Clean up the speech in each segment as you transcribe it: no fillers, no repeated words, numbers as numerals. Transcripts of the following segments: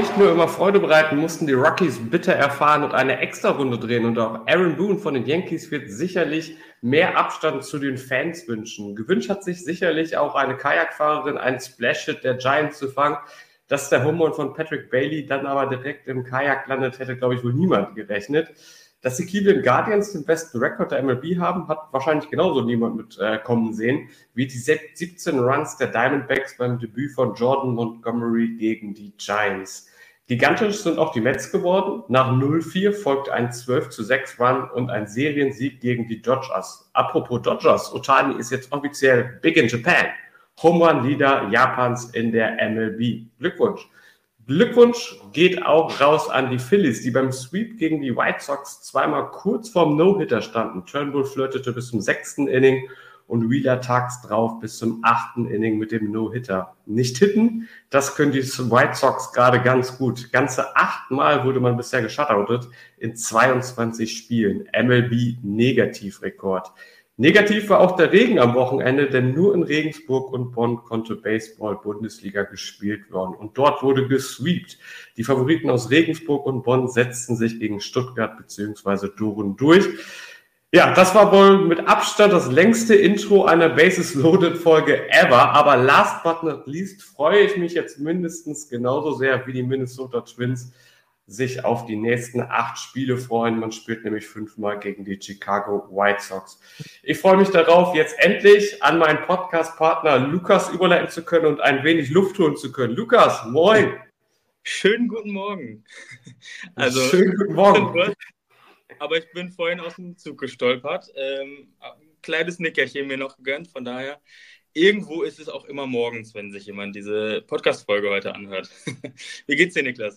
nicht nur immer Freude bereiten, mussten die Rockies bitter erfahren und eine Extra-Runde drehen. Und auch Aaron Boone von den Yankees wird sicherlich mehr Abstand zu den Fans wünschen. Gewünscht hat sich sicherlich auch eine Kajakfahrerin, einen Splash-Hit der Giants zu fangen. Dass der Home Run von Patrick Bailey dann aber direkt im Kajak landet, hätte, glaube ich, wohl niemand gerechnet. Dass die Cleveland Guardians den besten Rekord der MLB haben, hat wahrscheinlich genauso niemand mit kommen sehen, wie die 17 Runs der Diamondbacks beim Debüt von Jordan Montgomery gegen die Giants. Gigantisch sind auch die Mets geworden. Nach 0-4 folgt ein 12-6 Run und ein Seriensieg gegen die Dodgers. Apropos Dodgers, Ohtani ist jetzt offiziell Big in Japan. Home Run Leader Japans in der MLB. Glückwunsch. Glückwunsch geht auch raus an die Phillies, die beim Sweep gegen die White Sox zweimal kurz vorm No-Hitter standen. Turnbull flirtete bis zum 6. Inning und Wheeler tags drauf bis zum 8. Inning mit dem No-Hitter. Nicht hitten, das können die White Sox gerade ganz gut. Ganze 8 Mal wurde man bisher geshutoutet in 22 Spielen. MLB-Negativrekord. Negativ war auch der Regen am Wochenende, denn nur in Regensburg und Bonn konnte Baseball-Bundesliga gespielt werden. Und dort wurde gesweept. Die Favoriten aus Regensburg und Bonn setzten sich gegen Stuttgart bzw. Düren durch. Ja, das war wohl mit Abstand das längste Intro einer Bases-Loaded-Folge ever. Aber last but not least freue ich mich jetzt mindestens genauso sehr wie die Minnesota Twins sich auf die nächsten 8 Spiele freuen. Man spielt nämlich 5-mal gegen die Chicago White Sox. Ich freue mich darauf, jetzt endlich an meinen Podcast-Partner Lukas überleiten zu können und ein wenig Luft holen zu können. Lukas, moin! Schönen guten Morgen. Schönen guten Morgen. Aber ich bin vorhin aus dem Zug gestolpert. Ein kleines Nickerchen mir noch gegönnt. Von daher, irgendwo ist es auch immer morgens, wenn sich jemand diese Podcast-Folge heute anhört. Wie geht's dir, Niklas?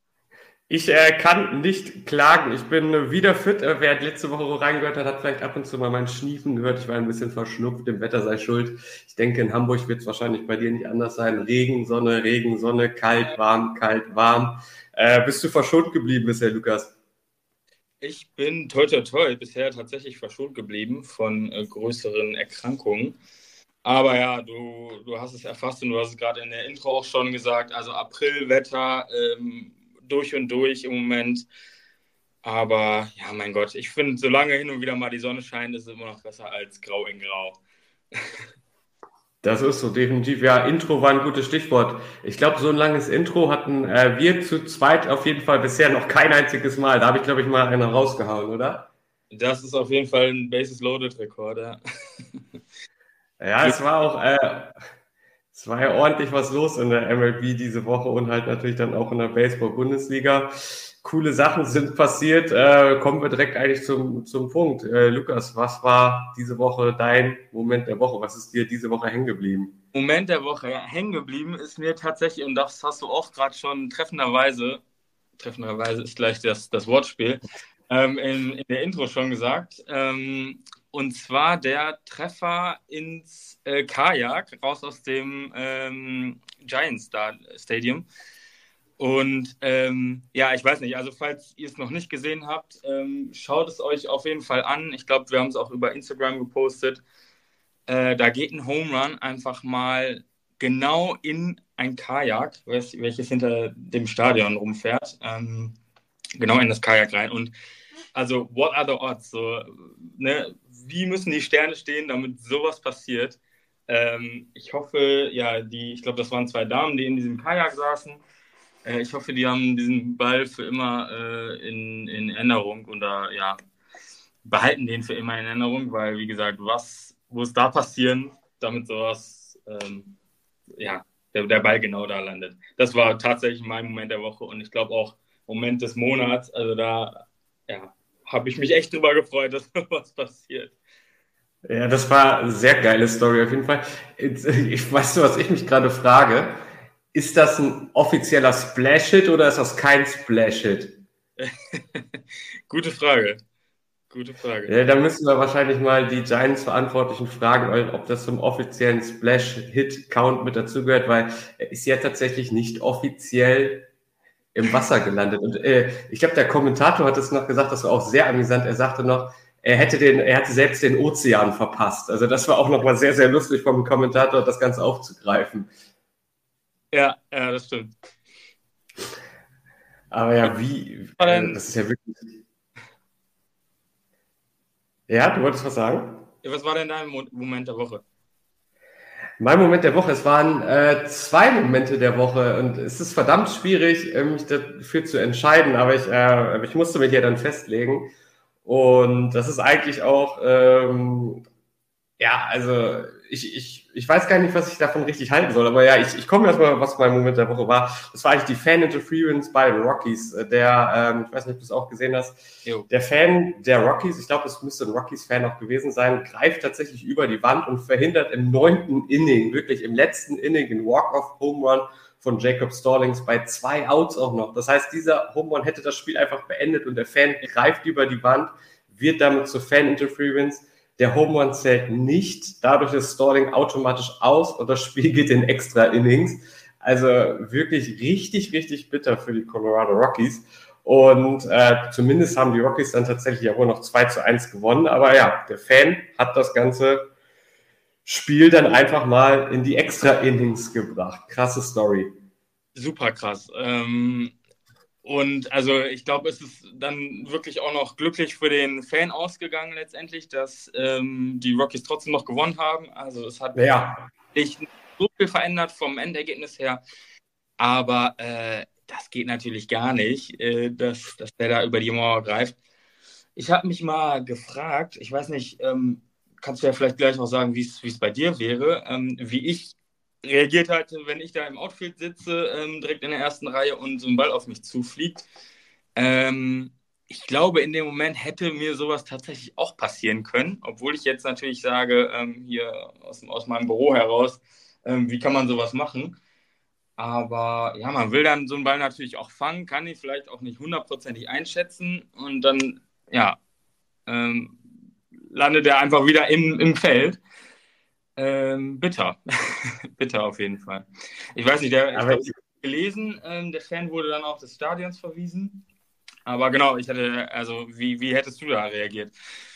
Ich kann nicht klagen. Ich bin wieder fit. Wer letzte Woche reingehört hat, hat vielleicht ab und zu mal mein Schniefen gehört. Ich war ein bisschen verschnupft. Dem Wetter sei schuld. Ich denke, in Hamburg wird es wahrscheinlich bei dir nicht anders sein. Regen, Sonne, kalt, warm. Bist du verschont geblieben bisher, Lukas? Ich bin toi bisher tatsächlich verschont geblieben von größeren Erkrankungen. Aber ja, du hast es erfasst und du hast es gerade in der Intro auch schon gesagt. Also Aprilwetter, durch und durch im Moment. Aber ja, mein Gott, ich finde, solange hin und wieder mal die Sonne scheint, ist es immer noch besser als grau in grau. Das ist so, definitiv. Ja, Intro war ein gutes Stichwort. Ich glaube, so ein langes Intro hatten wir zu zweit auf jeden Fall bisher noch kein einziges Mal. Da habe ich, glaube ich, mal einen rausgehauen, oder? Das ist auf jeden Fall ein Bases-Loaded-Rekord, ja. Ja, es war ja ordentlich was los in der MLB diese Woche und halt natürlich dann auch in der Baseball-Bundesliga. Coole Sachen sind passiert. Kommen wir direkt eigentlich zum Punkt. Lukas, was war diese Woche dein Moment der Woche? Was ist dir diese Woche hängen geblieben? Moment der Woche hängen geblieben ist mir tatsächlich, und das hast du auch gerade schon treffenderweise ist gleich das Wortspiel, in der Intro schon gesagt, und zwar der Treffer ins Kajak raus aus dem Giants Stadium. Und ja, ich weiß nicht, also falls ihr es noch nicht gesehen habt, schaut es euch auf jeden Fall an. Ich glaube, wir haben es auch über Instagram gepostet. Da geht ein Home Run einfach mal genau in ein Kajak, welches hinter dem Stadion rumfährt, genau in das Kajak rein. Und also, what are the odds? So, ne? Wie müssen die Sterne stehen, damit sowas passiert? Ich hoffe, ja, ich glaube, das waren 2 Damen, die in diesem Kajak saßen. Ich hoffe, die haben diesen Ball für immer in Erinnerung und ja, behalten den für immer in Erinnerung, weil, wie gesagt, was muss da passieren, damit sowas, ja, der Ball genau da landet. Das war tatsächlich mein Moment der Woche und ich glaube auch Moment des Monats. Also da, ja, habe ich mich echt drüber gefreut, dass sowas passiert. Ja, das war eine sehr geile Story auf jeden Fall. Weißt du, was ich mich gerade frage? Ist das ein offizieller Splash-Hit oder ist das kein Splash-Hit? Gute Frage. Ja, da müssen wir wahrscheinlich mal die Giants-Verantwortlichen fragen, ob das zum offiziellen Splash-Hit-Count mit dazugehört, weil er ist ja tatsächlich nicht offiziell im Wasser gelandet. Und ich glaube, der Kommentator hat es noch gesagt, das war auch sehr amüsant. Er sagte noch, er hatte selbst den Ozean verpasst. Also das war auch noch mal sehr, sehr lustig vom Kommentator, das Ganze aufzugreifen. Ja, das stimmt. Aber ja, Dann, das ist ja wirklich. Ja, du wolltest was sagen? was war denn dein Moment der Woche? Mein Moment der Woche, es waren zwei Momente der Woche und es ist verdammt schwierig, mich dafür zu entscheiden, aber ich musste mich ja dann festlegen. Und das ist eigentlich auch ja, also ich weiß gar nicht, was ich davon richtig halten soll, aber ja, ich komme erstmal, was mein Moment der Woche war. Das war eigentlich die Fan-Interference bei den Rockies. Ich weiß nicht, ob du es auch gesehen hast, Jo. der Fan der Rockies, ich glaube, es müsste ein Rockies-Fan auch gewesen sein, greift tatsächlich über die Wand und verhindert im 9. Inning, wirklich im letzten Inning, den Walk-Off-Home-Run von Jacob Stallings bei 2 Outs auch noch. Das heißt, dieser Home-Run hätte das Spiel einfach beendet und der Fan greift über die Wand, wird damit zur Fan-Interference. Der Home Run zählt nicht, dadurch ist Stalling automatisch aus und das Spiel geht in extra Innings. Also wirklich richtig, richtig bitter für die Colorado Rockies. Und zumindest haben die Rockies dann tatsächlich ja wohl noch 2-1 gewonnen. Aber ja, der Fan hat das ganze Spiel dann einfach mal in die extra Innings gebracht. Krasse Story. Super krass. Und also ich glaube, es ist dann wirklich auch noch glücklich für den Fan ausgegangen letztendlich, dass die Rockies trotzdem noch gewonnen haben. Also es hat Ja, nicht so viel verändert vom Endergebnis her, aber das geht natürlich gar nicht, dass der da über die Mauer greift. Ich habe mich mal gefragt, ich weiß nicht, kannst du ja vielleicht gleich noch sagen, wie es bei dir wäre, wie ich reagiert hatte, wenn ich da im Outfield sitze, direkt in der ersten Reihe und so ein Ball auf mich zufliegt. Ich glaube, in dem Moment hätte mir sowas tatsächlich auch passieren können, obwohl ich jetzt natürlich sage, hier aus meinem Büro heraus, wie kann man sowas machen? Aber ja, man will dann so einen Ball natürlich auch fangen, kann ihn vielleicht auch nicht hundertprozentig einschätzen und dann, ja, ähm, landet er einfach wieder im Feld. Bitter. Bitter auf jeden Fall. Ich weiß nicht, ich aber glaube, ich habe gelesen, der Fan wurde dann auch des Stadions verwiesen. Aber genau, also wie hättest du da reagiert?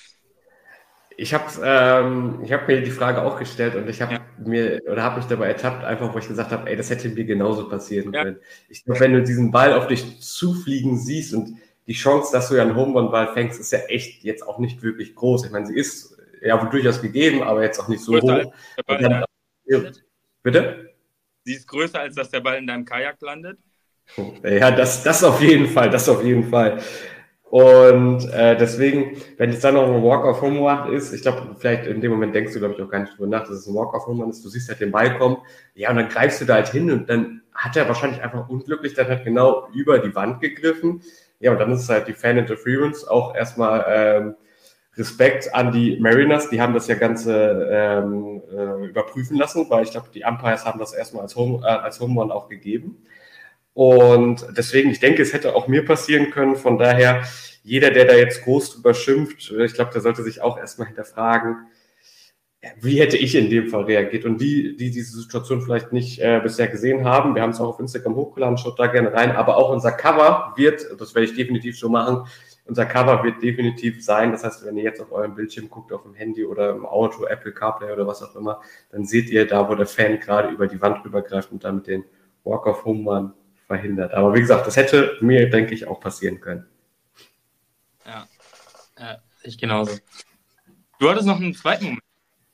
ich hab mir die Frage auch gestellt und ich habe Ja, hab mich dabei ertappt, einfach wo ich gesagt habe, ey, das hätte mir genauso passieren ja, können. Ich glaube, wenn du diesen Ball auf dich zufliegen siehst und die Chance, dass du ja einen Home-Run-Ball fängst, ist ja echt jetzt auch nicht wirklich groß. Ich meine, sie ist ja durchaus gegeben, aber jetzt auch nicht so größer als hoch. der Und Ball in dann, deinem ja, landet. bitte? Sie ist größer, als dass der Ball in deinem Kajak landet. Ja, das auf jeden Fall, das auf jeden Fall. Und deswegen, wenn es dann noch ein Walk-of-Home-Run ist, ich glaube, vielleicht in dem Moment denkst du, glaube ich, auch gar nicht drüber nach, dass es ein Walk-of-Home-Run ist. Du siehst halt den Ball kommen, ja, und dann greifst du da halt hin und dann hat er wahrscheinlich einfach unglücklich dann halt genau über die Wand gegriffen. Ja, und dann ist es halt die Fan-Interference, auch erstmal Respekt an die Mariners, die haben das ja Ganze überprüfen lassen, weil ich glaube, die Umpires haben das erstmal als Home Run auch gegeben. Und deswegen, ich denke, es hätte auch mir passieren können. Von daher, jeder, der da jetzt groß drüber schimpft, ich glaube, der sollte sich auch erstmal hinterfragen, wie hätte ich in dem Fall reagiert und die diese Situation vielleicht nicht bisher gesehen haben. Wir haben es auch auf Instagram hochgeladen, schaut da gerne rein. Aber auch unser Cover wird, das werde ich definitiv schon machen, unser Cover wird definitiv sein. Das heißt, wenn ihr jetzt auf eurem Bildschirm guckt, auf dem Handy oder im Auto, Apple CarPlay oder was auch immer, dann seht ihr da, wo der Fan gerade über die Wand rübergreift und damit den Walk of Home Run verhindert. Aber wie gesagt, das hätte mir, denke ich, auch passieren können. Ja, ich genauso. Du hattest noch einen zweiten Moment.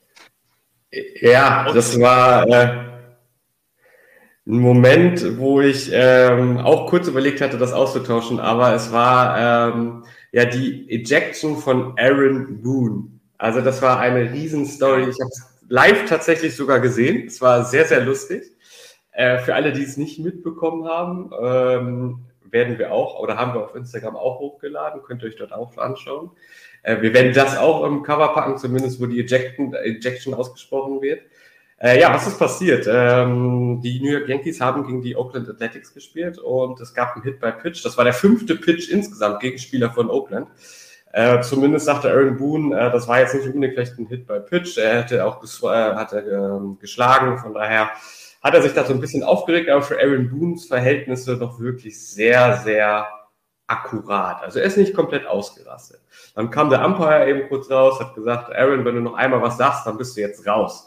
Ja, das war ein Moment, wo ich auch kurz überlegt hatte, das auszutauschen, aber es war ja die Ejection von Aaron Boone. Also das war eine Riesenstory. Ich habe es live tatsächlich sogar gesehen. Es war sehr, sehr lustig. Für alle, die es nicht mitbekommen haben, werden wir auch, oder haben wir auf Instagram auch hochgeladen, könnt ihr euch dort auch anschauen. Wir werden das auch im Cover packen, zumindest wo die Ejection ausgesprochen wird. Ja, was ist passiert? Die New York Yankees haben gegen die Oakland Athletics gespielt und es gab einen Hit by Pitch. Das war der 5. Pitch insgesamt gegen Spieler von Oakland. Zumindest sagte Aaron Boone, das war jetzt nicht unbedingt vielleicht ein Hit by Pitch. Er hätte auch geschlagen, von daher hat er sich da so ein bisschen aufgeregt, aber für Aaron Boones Verhältnisse doch wirklich sehr, sehr akkurat. Also er ist nicht komplett ausgerastet. Dann kam der Umpire eben kurz raus, hat gesagt, Aaron, wenn du noch einmal was sagst, dann bist du jetzt raus.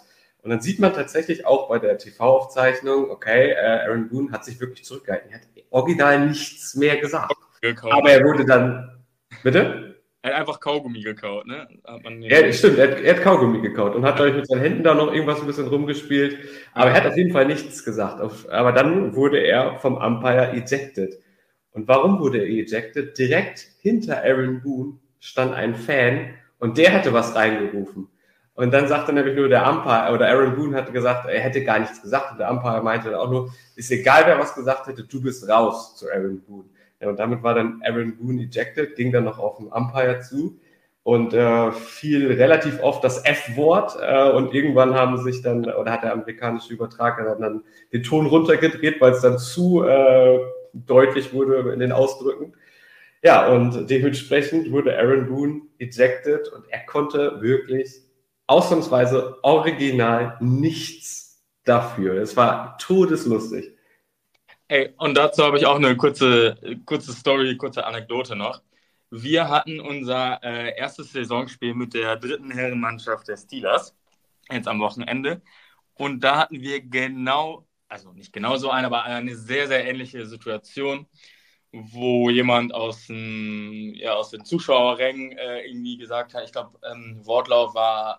Und dann sieht man tatsächlich auch bei der TV-Aufzeichnung, okay, Aaron Boone hat sich wirklich zurückgehalten. Er hat original nichts mehr gesagt. Aber er wurde dann, bitte? Er hat einfach Kaugummi gekaut, ne? Stimmt, er hat Kaugummi gekaut und hat, glaube ich, mit seinen Händen da noch irgendwas ein bisschen rumgespielt. Aber er hat auf jeden Fall nichts gesagt. Aber dann wurde er vom Umpire ejected. Und warum wurde er ejected? Direkt hinter Aaron Boone stand ein Fan und der hatte was reingerufen. Und dann sagte nämlich nur der Umpire, oder Aaron Boone hatte gesagt, er hätte gar nichts gesagt. Und der Umpire meinte dann auch nur, ist egal, wer was gesagt hätte, du bist raus zu Aaron Boone. Ja, und damit war dann Aaron Boone ejected, ging dann noch auf den Umpire zu und fiel relativ oft das F-Wort und irgendwann haben sich dann, oder hat der amerikanische Übertrager dann den Ton runtergedreht, weil es dann zu deutlich wurde in den Ausdrücken. Ja, und dementsprechend wurde Aaron Boone ejected und er konnte wirklich ausnahmsweise original nichts dafür. Es war todeslustig. Ey, und dazu habe ich auch eine kurze Story, kurze Anekdote noch. Wir hatten unser erstes Saisonspiel mit der 3. Herrenmannschaft der Steelers, jetzt am Wochenende. Und da hatten wir also nicht genau so aber eine sehr, sehr ähnliche Situation, wo jemand aus den Zuschauerrängen irgendwie gesagt hat, ich glaube, Wortlaut war,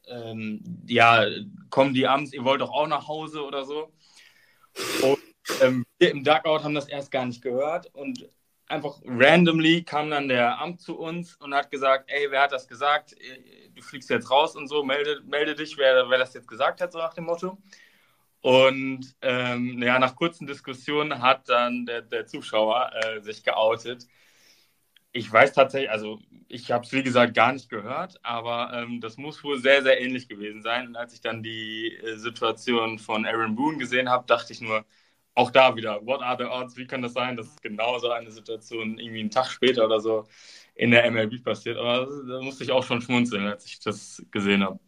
kommen die abends, ihr wollt doch auch nach Hause oder so. Und wir im Dugout haben das erst gar nicht gehört und einfach randomly kam dann der Amt zu uns und hat gesagt, ey, wer hat das gesagt? Du fliegst jetzt raus und so, melde dich, wer das jetzt gesagt hat, so nach dem Motto. Und nach kurzen Diskussionen hat dann der Zuschauer sich geoutet. Ich weiß tatsächlich, also ich habe es wie gesagt gar nicht gehört, aber das muss wohl sehr, sehr ähnlich gewesen sein. Und als ich dann die Situation von Aaron Boone gesehen habe, dachte ich nur, auch da wieder, what are the odds? Wie kann das sein, dass genau so eine Situation irgendwie einen Tag später oder so in der MLB passiert? Aber da musste ich auch schon schmunzeln, als ich das gesehen habe.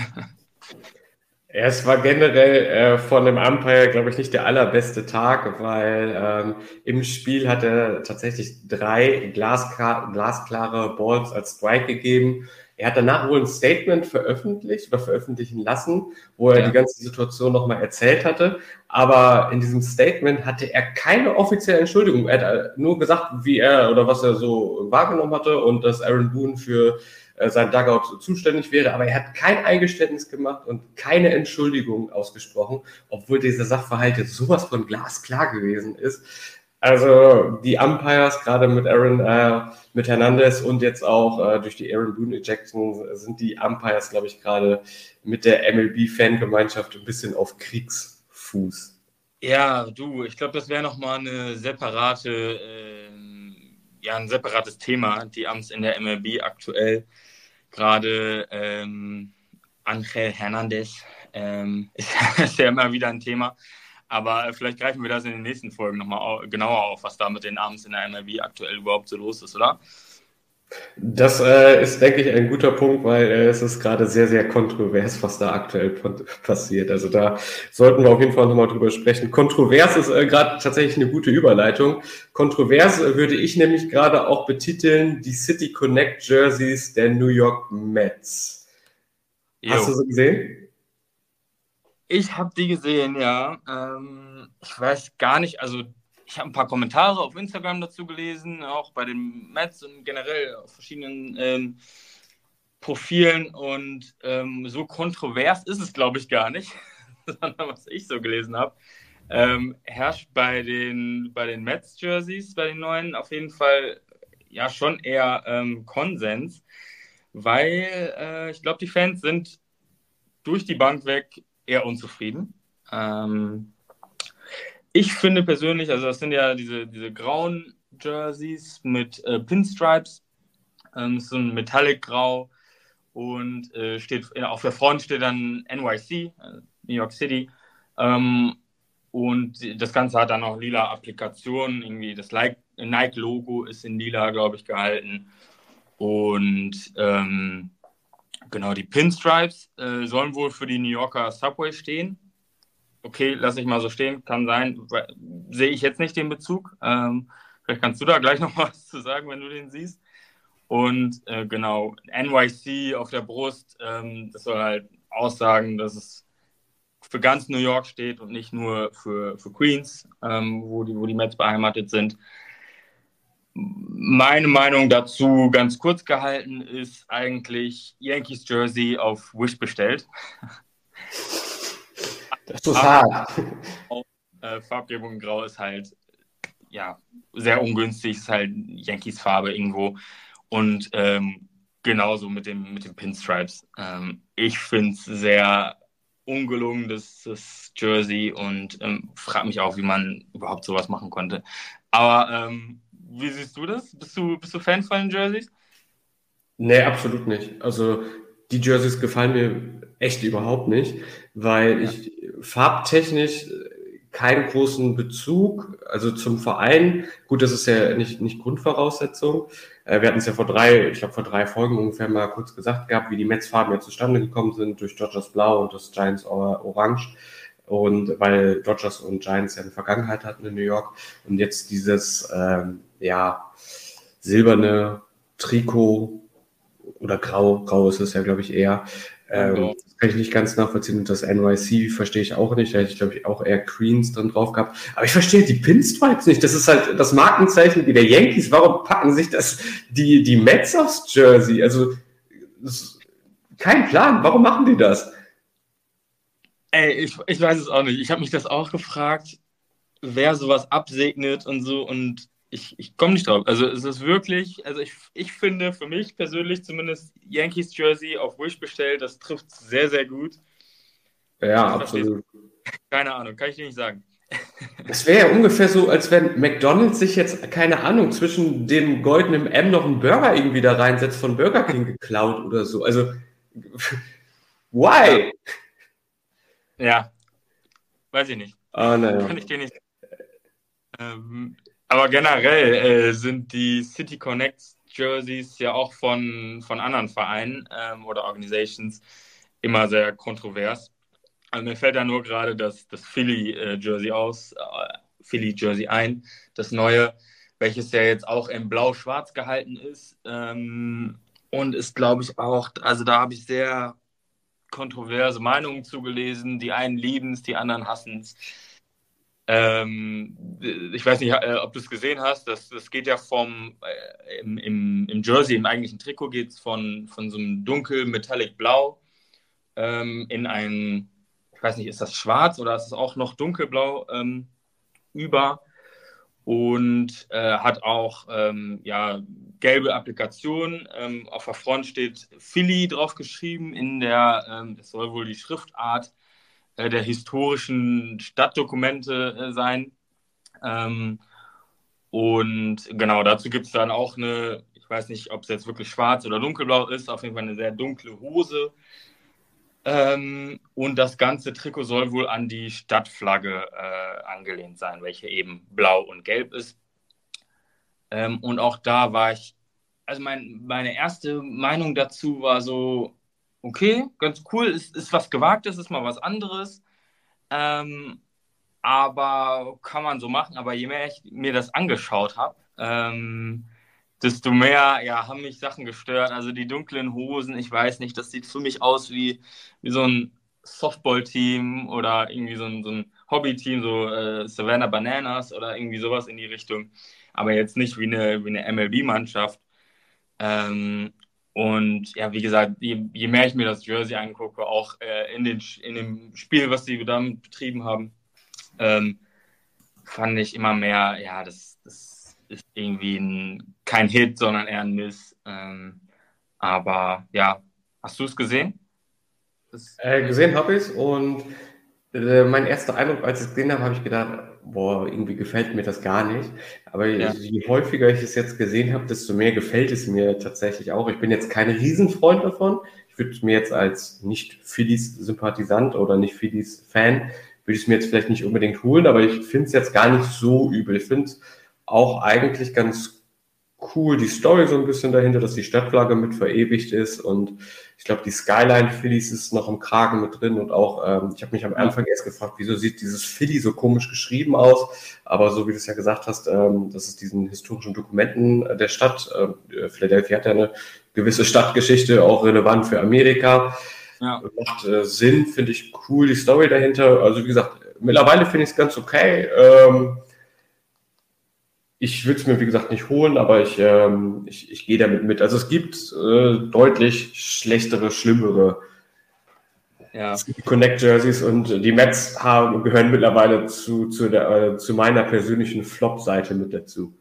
Es war generell von dem Umpire, glaube ich, nicht der allerbeste Tag, weil im Spiel hat er tatsächlich 3 glasklare Balls als Strike gegeben. Er hat danach wohl ein Statement veröffentlicht oder veröffentlichen lassen, wo er die ganze Situation nochmal erzählt hatte. Aber in diesem Statement hatte er keine offizielle Entschuldigung. Er hat nur gesagt, wie er oder was er so wahrgenommen hatte und dass Aaron Boone für sein Dugout zuständig wäre. Aber er hat kein Eingeständnis gemacht und keine Entschuldigung ausgesprochen, obwohl dieser Sachverhalt jetzt sowas von glasklar gewesen ist. Also die Umpires, gerade mit mit Hernandez und jetzt auch durch die Aaron Boone Ejection, sind die Umpires, glaube ich, gerade mit der MLB-Fangemeinschaft ein bisschen auf Kriegsfuß. Ja, ich glaube, das wäre nochmal ein separates Thema, die Amts in der MLB aktuell. Gerade Angel Hernandez ist ja immer wieder ein Thema. Aber vielleicht greifen wir das in den nächsten Folgen nochmal genauer auf, was da mit den Amts in der MLB aktuell überhaupt so los ist, oder? Das ist, denke ich, ein guter Punkt, weil es ist gerade sehr, sehr kontrovers, was da aktuell passiert. Also da sollten wir auf jeden Fall nochmal drüber sprechen. Kontrovers ist gerade tatsächlich eine gute Überleitung. Kontrovers würde ich nämlich gerade auch betiteln, die City Connect Jerseys der New York Mets. Hast du sie gesehen? Ich habe die gesehen, ja. Ich weiß gar nicht, also ich habe ein paar Kommentare auf Instagram dazu gelesen, auch bei den Mets und generell auf verschiedenen Profilen und so kontrovers ist es, glaube ich, gar nicht, sondern was ich so gelesen habe, herrscht bei den Mets-Jerseys, bei den neuen auf jeden Fall ja schon eher Konsens, weil ich glaube, die Fans sind durch die Bank weg eher unzufrieden. Ich finde persönlich, also das sind ja diese grauen Jerseys mit Pinstripes, so ein Metallic-Grau und auf der Front steht dann NYC, New York City, und das Ganze hat dann auch lila Applikationen, irgendwie das Nike-Logo ist in lila, glaube ich, gehalten und genau, die Pinstripes sollen wohl für die New Yorker Subway stehen. Okay, lasse ich mal so stehen, kann sein. Sehe ich jetzt nicht den Bezug. Vielleicht kannst du da gleich noch was zu sagen, wenn du den siehst. Und genau, NYC auf der Brust, das soll halt aussagen, dass es für ganz New York steht und nicht nur für Queens, wo die Mets beheimatet sind. Meine Meinung dazu, ganz kurz gehalten, ist eigentlich Yankees Jersey auf Wish bestellt. Das ist hart. Farbgebung Grau ist halt sehr ungünstig, ist halt Yankees Farbe irgendwo. Und genauso mit den Pinstripes. Ich finde es sehr ungelungen, das Jersey, und frage mich auch, wie man überhaupt sowas machen konnte. Aber wie siehst du das? Bist du Fan von den Jerseys? Nee, absolut nicht. Also die Jerseys gefallen mir echt überhaupt nicht, weil ich farbtechnisch keinen großen Bezug, also zum Verein, gut, das ist ja nicht Grundvoraussetzung. Wir hatten es ja vor drei Folgen ungefähr mal kurz gesagt gehabt, wie die Mets-Farben ja zustande gekommen sind durch Dodgers Blau und das Giants Orange. Und weil Dodgers und Giants ja eine Vergangenheit hatten in New York und jetzt dieses silberne Trikot oder grau ist es ja, glaube ich, eher. Das kann ich nicht ganz nachvollziehen. Und das NYC verstehe ich auch nicht. Da hätte ich, glaube ich, auch eher Greens dann drauf gehabt. Aber ich verstehe die Pinstripes nicht. Das ist halt das Markenzeichen wie der Yankees. Warum packen sich das die Mets aufs Jersey? Also, kein Plan. Warum machen die das? Ey, ich weiß es auch nicht. Ich habe mich das auch gefragt, wer sowas absegnet und so, und ich komme nicht drauf. Also es ist wirklich, also ich finde für mich persönlich zumindest Yankees Jersey auf Wish bestellt, das trifft sehr, sehr gut. Ja, absolut. Keine Ahnung, kann ich dir nicht sagen. Das wäre ja ungefähr so, als wenn McDonald's sich jetzt, keine Ahnung, zwischen dem goldenen M noch einen Burger irgendwie da reinsetzt, von Burger King geklaut oder so. Also, why? Ja, weiß ich nicht. Naja. Kann ich dir nicht sagen. Aber generell sind die City Connects Jerseys ja auch von anderen Vereinen oder Organizations immer sehr kontrovers. Also mir fällt da nur gerade das Philly Jersey ein, das neue, welches ja jetzt auch in blau-schwarz gehalten ist, und ist, glaube ich, auch, also da habe ich sehr kontroverse Meinungen zugelesen. Die einen lieben es, die anderen hassen es. Ich weiß nicht, ob du es gesehen hast, das geht ja im Jersey, im eigentlichen Trikot geht es von so einem dunkel Metallic Blau in ein, ich weiß nicht, ist das schwarz oder ist es auch noch dunkelblau über, und hat auch gelbe Applikationen. Auf der Front steht Philly drauf geschrieben, das soll wohl die Schriftart der historischen Stadtdokumente sein. Und genau, dazu gibt es dann auch ich weiß nicht, ob es jetzt wirklich schwarz oder dunkelblau ist, auf jeden Fall eine sehr dunkle Hose. Und das ganze Trikot soll wohl an die Stadtflagge angelehnt sein, welche eben blau und gelb ist. Und auch da war also meine erste Meinung dazu war so, okay, ganz cool, ist was Gewagtes, ist mal was anderes. Aber kann man so machen. Aber je mehr ich mir das angeschaut habe, desto mehr haben mich Sachen gestört. Also die dunklen Hosen, ich weiß nicht, das sieht für mich aus wie so ein Softball-Team oder irgendwie so ein Hobby-Team, so Savannah Bananas oder irgendwie sowas in die Richtung. Aber jetzt nicht wie eine MLB-Mannschaft. Und ja, wie gesagt, je mehr ich mir das Jersey angucke, auch in dem Spiel, was sie damit betrieben haben, fand ich immer mehr, das ist irgendwie kein Hit, sondern eher ein Miss. Aber ja, hast du es gesehen? Gesehen habe ich es, und mein erster Eindruck, als ich es gesehen habe, habe ich gedacht, boah, irgendwie gefällt mir das gar nicht. Aber je häufiger ich es jetzt gesehen habe, desto mehr gefällt es mir tatsächlich auch. Ich bin jetzt kein Riesenfreund davon. Ich würde mir jetzt als Nicht-Phillies-Sympathisant oder Nicht-Phillies-Fan, würde ich es mir jetzt vielleicht nicht unbedingt holen, aber ich finde es jetzt gar nicht so übel. Ich finde es auch eigentlich ganz cool, die Story so ein bisschen dahinter, dass die Stadtflagge mit verewigt ist, und ich glaube, die Skyline Phillies ist noch im Kragen mit drin, und auch, ich habe mich am Anfang erst gefragt, wieso sieht dieses Philly so komisch geschrieben aus, aber so wie du es ja gesagt hast, das ist diesen historischen Dokumenten der Stadt. Philadelphia hat ja eine gewisse Stadtgeschichte, auch relevant für Amerika. Ja. Macht Sinn, finde ich cool, die Story dahinter. Also wie gesagt, mittlerweile finde ich es ganz okay. Ich würde es mir, wie gesagt, nicht holen, aber ich gehe damit mit. Also es gibt deutlich schlechtere, schlimmere Ja. Connect Jerseys und die Mets gehören mittlerweile zu meiner persönlichen Flop-Seite mit dazu.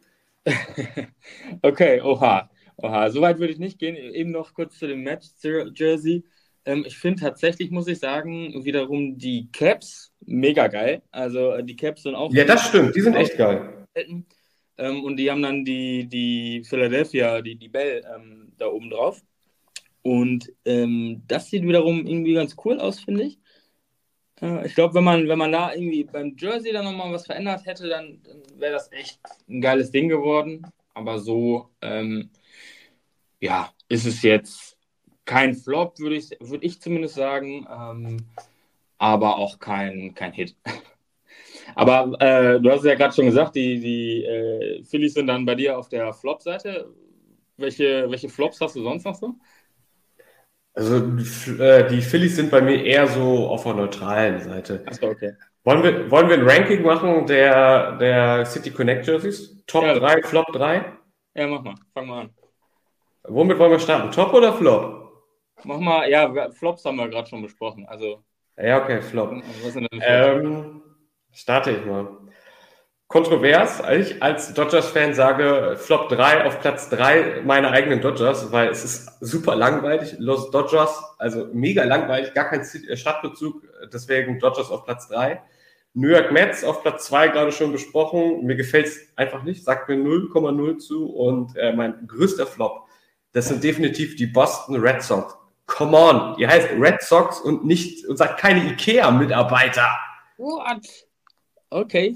Okay, oha. Oha, so weit würde ich nicht gehen. Eben noch kurz zu dem Match-Jersey. Ich finde tatsächlich, muss ich sagen, wiederum die Caps mega geil. Also die Caps sind auch Ja, das stimmt, die sind echt geil. und die haben dann die Philadelphia, die Bell da oben drauf. Und das sieht wiederum irgendwie ganz cool aus, finde ich. Ich glaube, wenn man da irgendwie beim Jersey dann nochmal was verändert hätte, dann wäre das echt ein geiles Ding geworden. Aber so, ja, ist es jetzt kein Flop, würd ich zumindest sagen, aber auch kein Hit. Aber du hast es ja gerade schon gesagt, die Phillies sind dann bei dir auf der Flop-Seite. Welche Flops hast du sonst noch so? Also die Phillies sind bei mir eher so auf der neutralen Seite. Achso, okay. Wollen wir ein Ranking machen der City Connect Jerseys? Top Ja. 3, Flop 3? Ja, mach mal. Fang mal an. Womit wollen wir starten? Top oder Flop? Mach mal, ja, Flops haben wir gerade schon besprochen. Also, Ja, okay, Flop. was sind denn Flops? Starte ich mal. Kontrovers, ich als Dodgers-Fan sage Flop 3 auf Platz 3 meine eigenen Dodgers, weil es ist super langweilig. Los Dodgers, also mega langweilig, gar kein Stadtbezug, deswegen Dodgers auf Platz 3. New York Mets auf Platz 2 gerade schon besprochen. Mir gefällt es einfach nicht, sagt mir 0,0 zu. Und mein größter Flop, das sind definitiv die Boston Red Sox. Come on, ihr heißt Red Sox und seid keine IKEA-Mitarbeiter. What? Okay.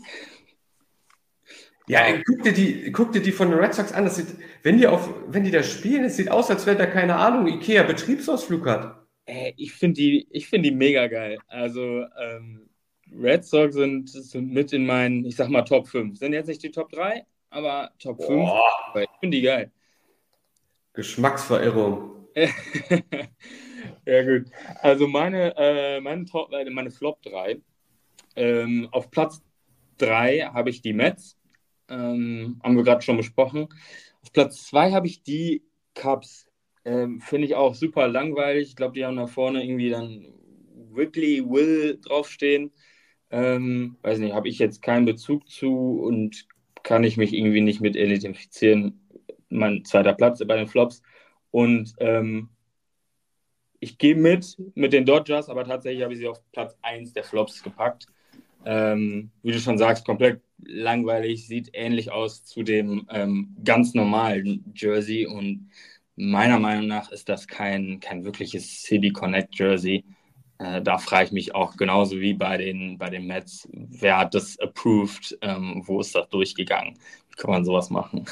Ja, guck dir die von den Red Sox an. Das sieht, wenn die da spielen, es sieht aus, als wenn da keine Ahnung, IKEA Betriebsausflug hat. Ich find die mega geil. Also, Red Sox sind mit in meinen, ich sag mal, Top 5. Sind jetzt nicht die Top 3, aber Top 5. Boah, Ich finde die geil. Geschmacksverirrung. Ja, gut. Also meine Flop 3. Auf Platz 3 habe ich die Mets. Haben wir gerade schon besprochen. Auf Platz 2 habe ich die Cubs. Finde ich auch super langweilig. Ich glaube, die haben da vorne irgendwie dann Wrigley Will draufstehen. Weiß nicht, habe ich jetzt keinen Bezug zu und kann ich mich irgendwie nicht mit identifizieren. Mein zweiter Platz bei den Flops. Und ich gehe mit den Dodgers, aber tatsächlich habe ich sie auf Platz 1 der Flops gepackt. Wie du schon sagst, komplett langweilig, sieht ähnlich aus zu dem ganz normalen Jersey und meiner Meinung nach ist das kein wirkliches City Connect Jersey. Da frage ich mich auch genauso wie bei den Mets, wer hat das approved, wo ist das durchgegangen, wie kann man sowas machen?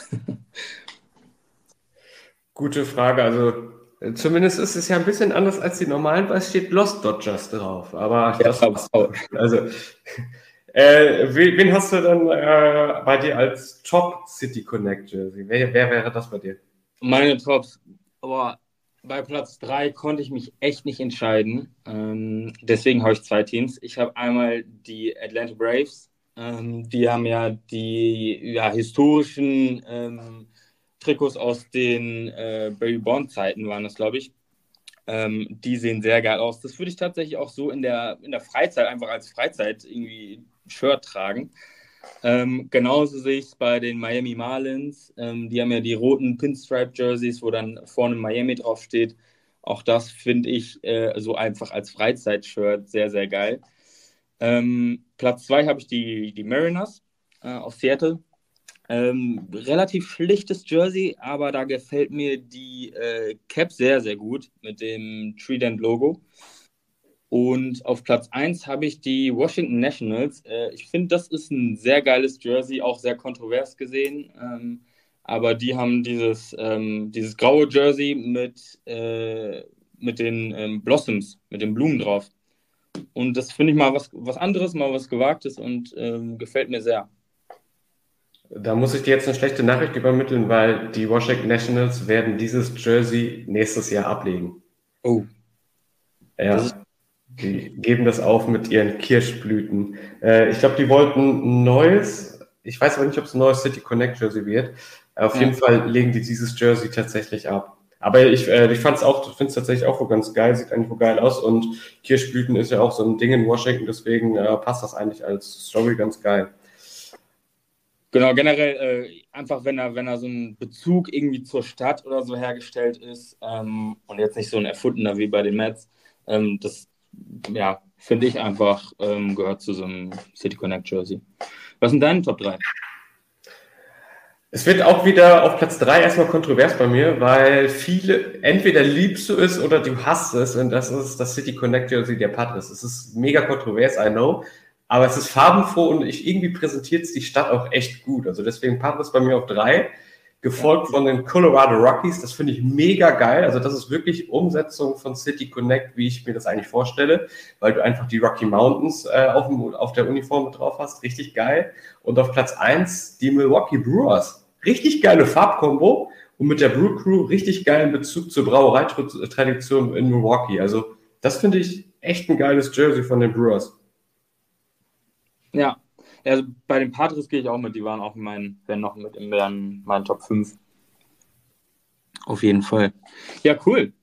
Gute Frage. Also zumindest ist es ja ein bisschen anders als die normalen, weil es steht Los Dodgers drauf. Aber also wen hast du dann bei dir als Top City Connect Jersey? Wer wäre das bei dir? Meine Tops, aber bei Platz 3 konnte ich mich echt nicht entscheiden. Deswegen habe ich zwei Teams. Ich habe einmal die Atlanta Braves. Die haben ja die historischen Trikots aus den Barry Bond-Zeiten, waren das, glaube ich. Die sehen sehr geil aus. Das würde ich tatsächlich auch so in der Freizeit, einfach als Freizeit irgendwie Shirt tragen. Genauso sehe ich es bei den Miami Marlins. Die haben ja die roten Pinstripe-Jerseys, wo dann vorne Miami draufsteht. Auch das finde ich so einfach als Freizeit-Shirt sehr, sehr geil. Platz 2 habe ich die Mariners aus Seattle. Relativ schlichtes Jersey, aber da gefällt mir die Cap sehr, sehr gut mit dem Trident-Logo. Und auf Platz 1 habe ich die Washington Nationals. Ich finde, das ist ein sehr geiles Jersey, auch sehr kontrovers gesehen. Aber die haben dieses graue Jersey mit den Blossoms, mit den Blumen drauf. Und das finde ich mal was anderes, mal was Gewagtes und gefällt mir sehr. Da muss ich dir jetzt eine schlechte Nachricht übermitteln, weil die Washington Nationals werden dieses Jersey nächstes Jahr ablegen. Oh. Ja, die geben das auf mit ihren Kirschblüten. Ich glaube, die wollten ein neues, ich weiß aber nicht, ob es ein neues City Connect Jersey wird. Auf jeden Fall legen die dieses Jersey tatsächlich ab. Aber ich finde es tatsächlich auch wohl ganz geil, sieht eigentlich wohl geil aus und Kirschblüten ist ja auch so ein Ding in Washington, deswegen passt das eigentlich als Story ganz geil. Genau, generell einfach, wenn er so ein Bezug irgendwie zur Stadt oder so hergestellt ist und jetzt nicht so ein erfundener wie bei den Mets, das ja, finde ich einfach gehört zu so einem City Connect Jersey. Was sind deine Top 3? Es wird auch wieder auf Platz 3 erstmal kontrovers bei mir, weil viele, entweder liebst du es oder du hasst es und das ist das City Connect Jersey der Padres. Es ist mega kontrovers, I know, aber es ist farbenfroh und irgendwie präsentiert es die Stadt auch echt gut. Also deswegen Padres bei mir auf 3, gefolgt von den Colorado Rockies. Das finde ich mega geil. Also das ist wirklich Umsetzung von City Connect, wie ich mir das eigentlich vorstelle, weil du einfach die Rocky Mountains auf der Uniform mit drauf hast. Richtig geil. Und auf Platz 1 die Milwaukee Brewers. Richtig geile Farbkombo und mit der Brew Crew richtig geilen Bezug zur Brauereitradition in Milwaukee. Also das finde ich echt ein geiles Jersey von den Brewers. Ja, also bei den Padres gehe ich auch mit. Die waren auch wenn noch mit in meinen Top 5. Auf jeden Fall. Ja, cool.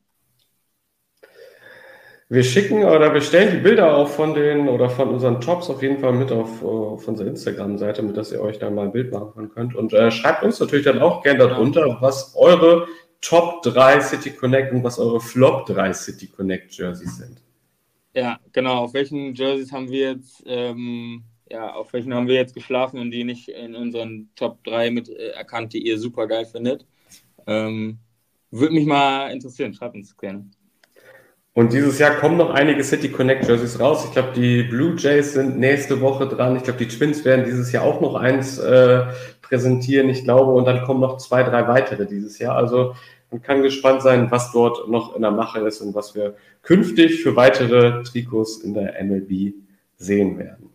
Wir schicken oder wir stellen die Bilder auch von unseren Tops auf jeden Fall mit auf unserer Instagram-Seite, mit dass ihr euch da mal ein Bild machen könnt. Und schreibt uns natürlich dann auch gerne darunter, was eure Top 3 City Connect und was eure Flop 3 City Connect Jerseys sind. Ja, genau. Auf welchen Jerseys haben wir jetzt, auf welchen haben wir jetzt geschlafen und die nicht in unseren Top 3 mit erkannt, die ihr super geil findet? Würde mich mal interessieren. Schreibt uns gerne. Und dieses Jahr kommen noch einige City Connect Jerseys raus. Ich glaube, die Blue Jays sind nächste Woche dran. Ich glaube, die Twins werden dieses Jahr auch noch eins präsentieren. Ich glaube, und dann kommen noch 2, 3 weitere dieses Jahr. Also man kann gespannt sein, was dort noch in der Mache ist und was wir künftig für weitere Trikots in der MLB sehen werden.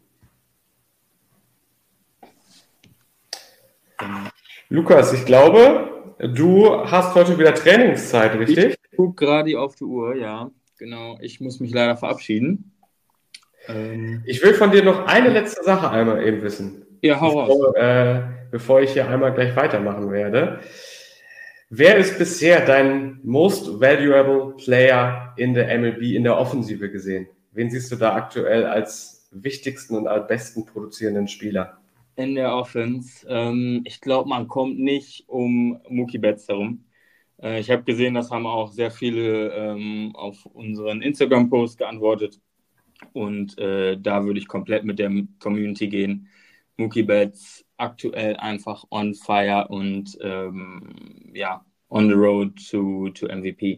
Lukas, ich glaube, du hast heute wieder Trainingszeit, richtig? Ich gucke gerade auf die Uhr, ja. Genau, ich muss mich leider verabschieden. Ich will von dir noch eine letzte Sache einmal eben wissen. Ja, hau raus. Bevor ich hier einmal gleich weitermachen werde. Wer ist bisher dein most valuable Player in der MLB, in der Offensive gesehen? Wen siehst du da aktuell als wichtigsten und als besten produzierenden Spieler? In der Offense. Ich glaube, man kommt nicht um Mookie Betts herum. Ich habe gesehen, das haben auch sehr viele auf unseren Instagram-Post geantwortet. Und da würde ich komplett mit der Community gehen. Mookie Betts aktuell einfach on fire und on the road to MVP.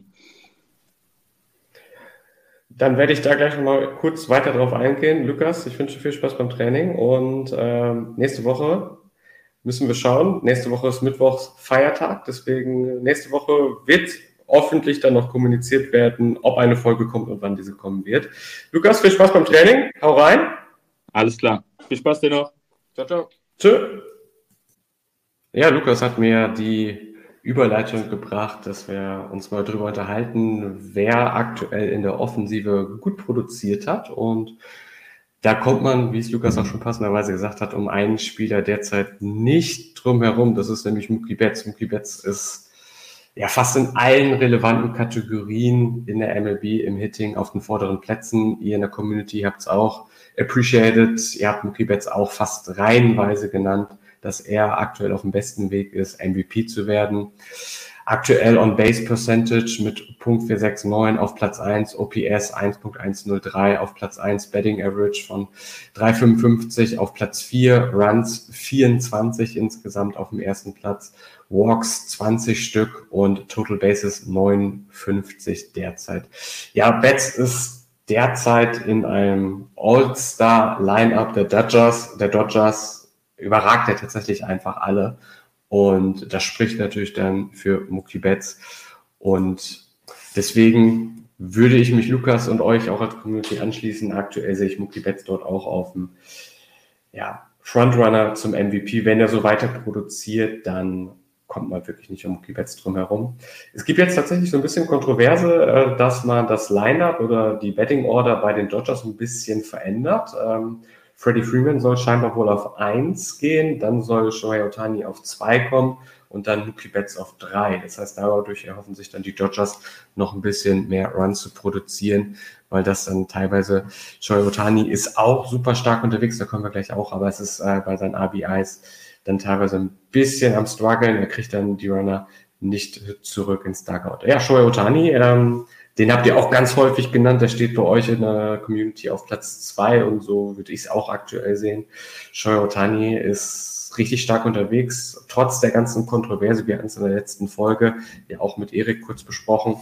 Dann werde ich da gleich nochmal kurz weiter drauf eingehen. Lukas, ich wünsche dir viel Spaß beim Training und nächste Woche müssen wir schauen. Nächste Woche ist Mittwochs Feiertag, deswegen nächste Woche wird hoffentlich dann noch kommuniziert werden, ob eine Folge kommt und wann diese kommen wird. Lukas, viel Spaß beim Training. Hau rein. Alles klar. Viel Spaß dir noch. Ciao, ciao. Tschö. Ja, Lukas hat mir die Überleitung gebracht, dass wir uns mal drüber unterhalten, wer aktuell in der Offensive gut produziert hat. Und da kommt man, wie es Lukas auch schon passenderweise gesagt hat, um einen Spieler derzeit nicht drum herum. Das ist nämlich Mookie Betts. Mookie Betts ist ja fast in allen relevanten Kategorien in der MLB im Hitting auf den vorderen Plätzen. Ihr in der Community habt es auch appreciated. Ihr habt Mookie Betts auch fast reihenweise genannt, dass er aktuell auf dem besten Weg ist, MVP zu werden. Aktuell On-Base Percentage mit .469 auf Platz 1, OPS 1.103 auf Platz 1, Batting Average von 3,55 auf Platz 4, Runs 24 insgesamt auf dem ersten Platz, Walks 20 Stück und Total Bases 59 derzeit. Ja, Betts ist derzeit in einem All-Star-Line-Up der Dodgers überragt er tatsächlich einfach alle. Und das spricht natürlich dann für Mookie Betts. Und deswegen würde ich mich Lukas und euch auch als Community anschließen. Aktuell sehe ich Mookie Betts dort auch auf dem Frontrunner zum MVP. Wenn er so weiter produziert, dann kommt man wirklich nicht um Mookie Betts drum herum. Es gibt jetzt tatsächlich so ein bisschen Kontroverse, dass man das Lineup oder die Betting Order bei den Dodgers ein bisschen verändert. Freddie Freeman soll scheinbar wohl auf 1 gehen, dann soll Shohei Ohtani auf 2 kommen und dann Mookie Betts auf 3. Das heißt, dadurch erhoffen sich dann die Dodgers noch ein bisschen mehr Runs zu produzieren, weil das dann teilweise, Shohei Ohtani ist auch super stark unterwegs, da kommen wir gleich auch, aber es ist bei seinen RBIs dann teilweise ein bisschen am struggeln, er kriegt dann die Runner nicht zurück ins Dugout. Ja, Shohei Ohtani, den habt ihr auch ganz häufig genannt, der steht bei euch in der Community auf Platz 2 und so würde ich es auch aktuell sehen. Shohei Ohtani ist richtig stark unterwegs, trotz der ganzen Kontroverse, wir haben es in der letzten Folge ja auch mit Erik kurz besprochen.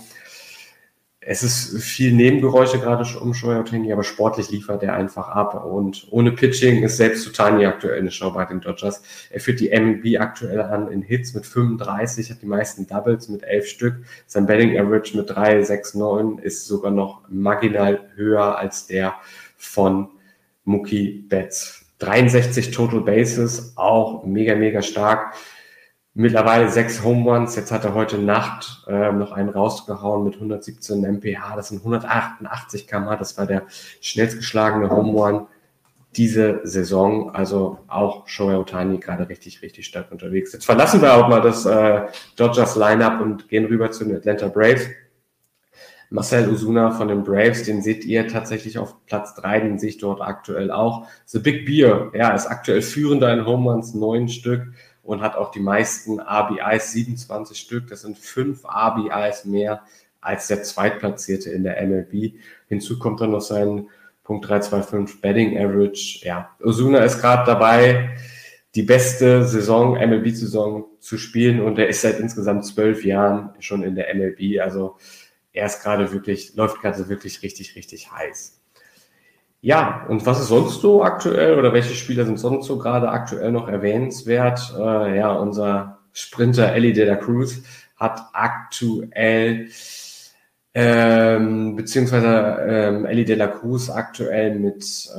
Es ist viel Nebengeräusche gerade um Shohei Ohtani, aber sportlich liefert er einfach ab und ohne Pitching ist selbst Ohtani aktuell eine Show bei den Dodgers. Er führt die MLB aktuell an in Hits mit 35, hat die meisten Doubles mit 11 Stück. Sein Batting Average mit 3,69 ist sogar noch marginal höher als der von Mookie Betts. 63 Total Bases, auch mega, mega stark. Mittlerweile 6 Home Runs, jetzt hat er heute Nacht noch einen rausgehauen mit 117 mph, das sind 188 km/h, das war der schnellst geschlagene Home Run diese Saison, also auch Shohei Ohtani gerade richtig, richtig stark unterwegs. Jetzt verlassen wir auch mal das Dodgers Lineup und gehen rüber zu den Atlanta Braves. Marcell Ozuna von den Braves, den seht ihr tatsächlich auf Platz 3, den sehe ich dort aktuell auch. The Big Bear, ja, ist aktuell führender in Home Runs, 9 Stück. Und hat auch die meisten RBIs, 27 Stück. Das sind 5 RBIs mehr als der Zweitplatzierte in der MLB. Hinzu kommt dann noch sein .325 Batting Average. Ja, Ozuna ist gerade dabei, die beste Saison, MLB-Saison zu spielen und er ist seit insgesamt 12 Jahren schon in der MLB. Also er ist gerade wirklich, läuft gerade wirklich richtig, richtig heiß. Ja, und was ist sonst so aktuell oder welche Spieler sind sonst so gerade aktuell noch erwähnenswert? Ja, unser Sprinter Elly De La Cruz hat aktuell, beziehungsweise Elly De La Cruz aktuell mit, ich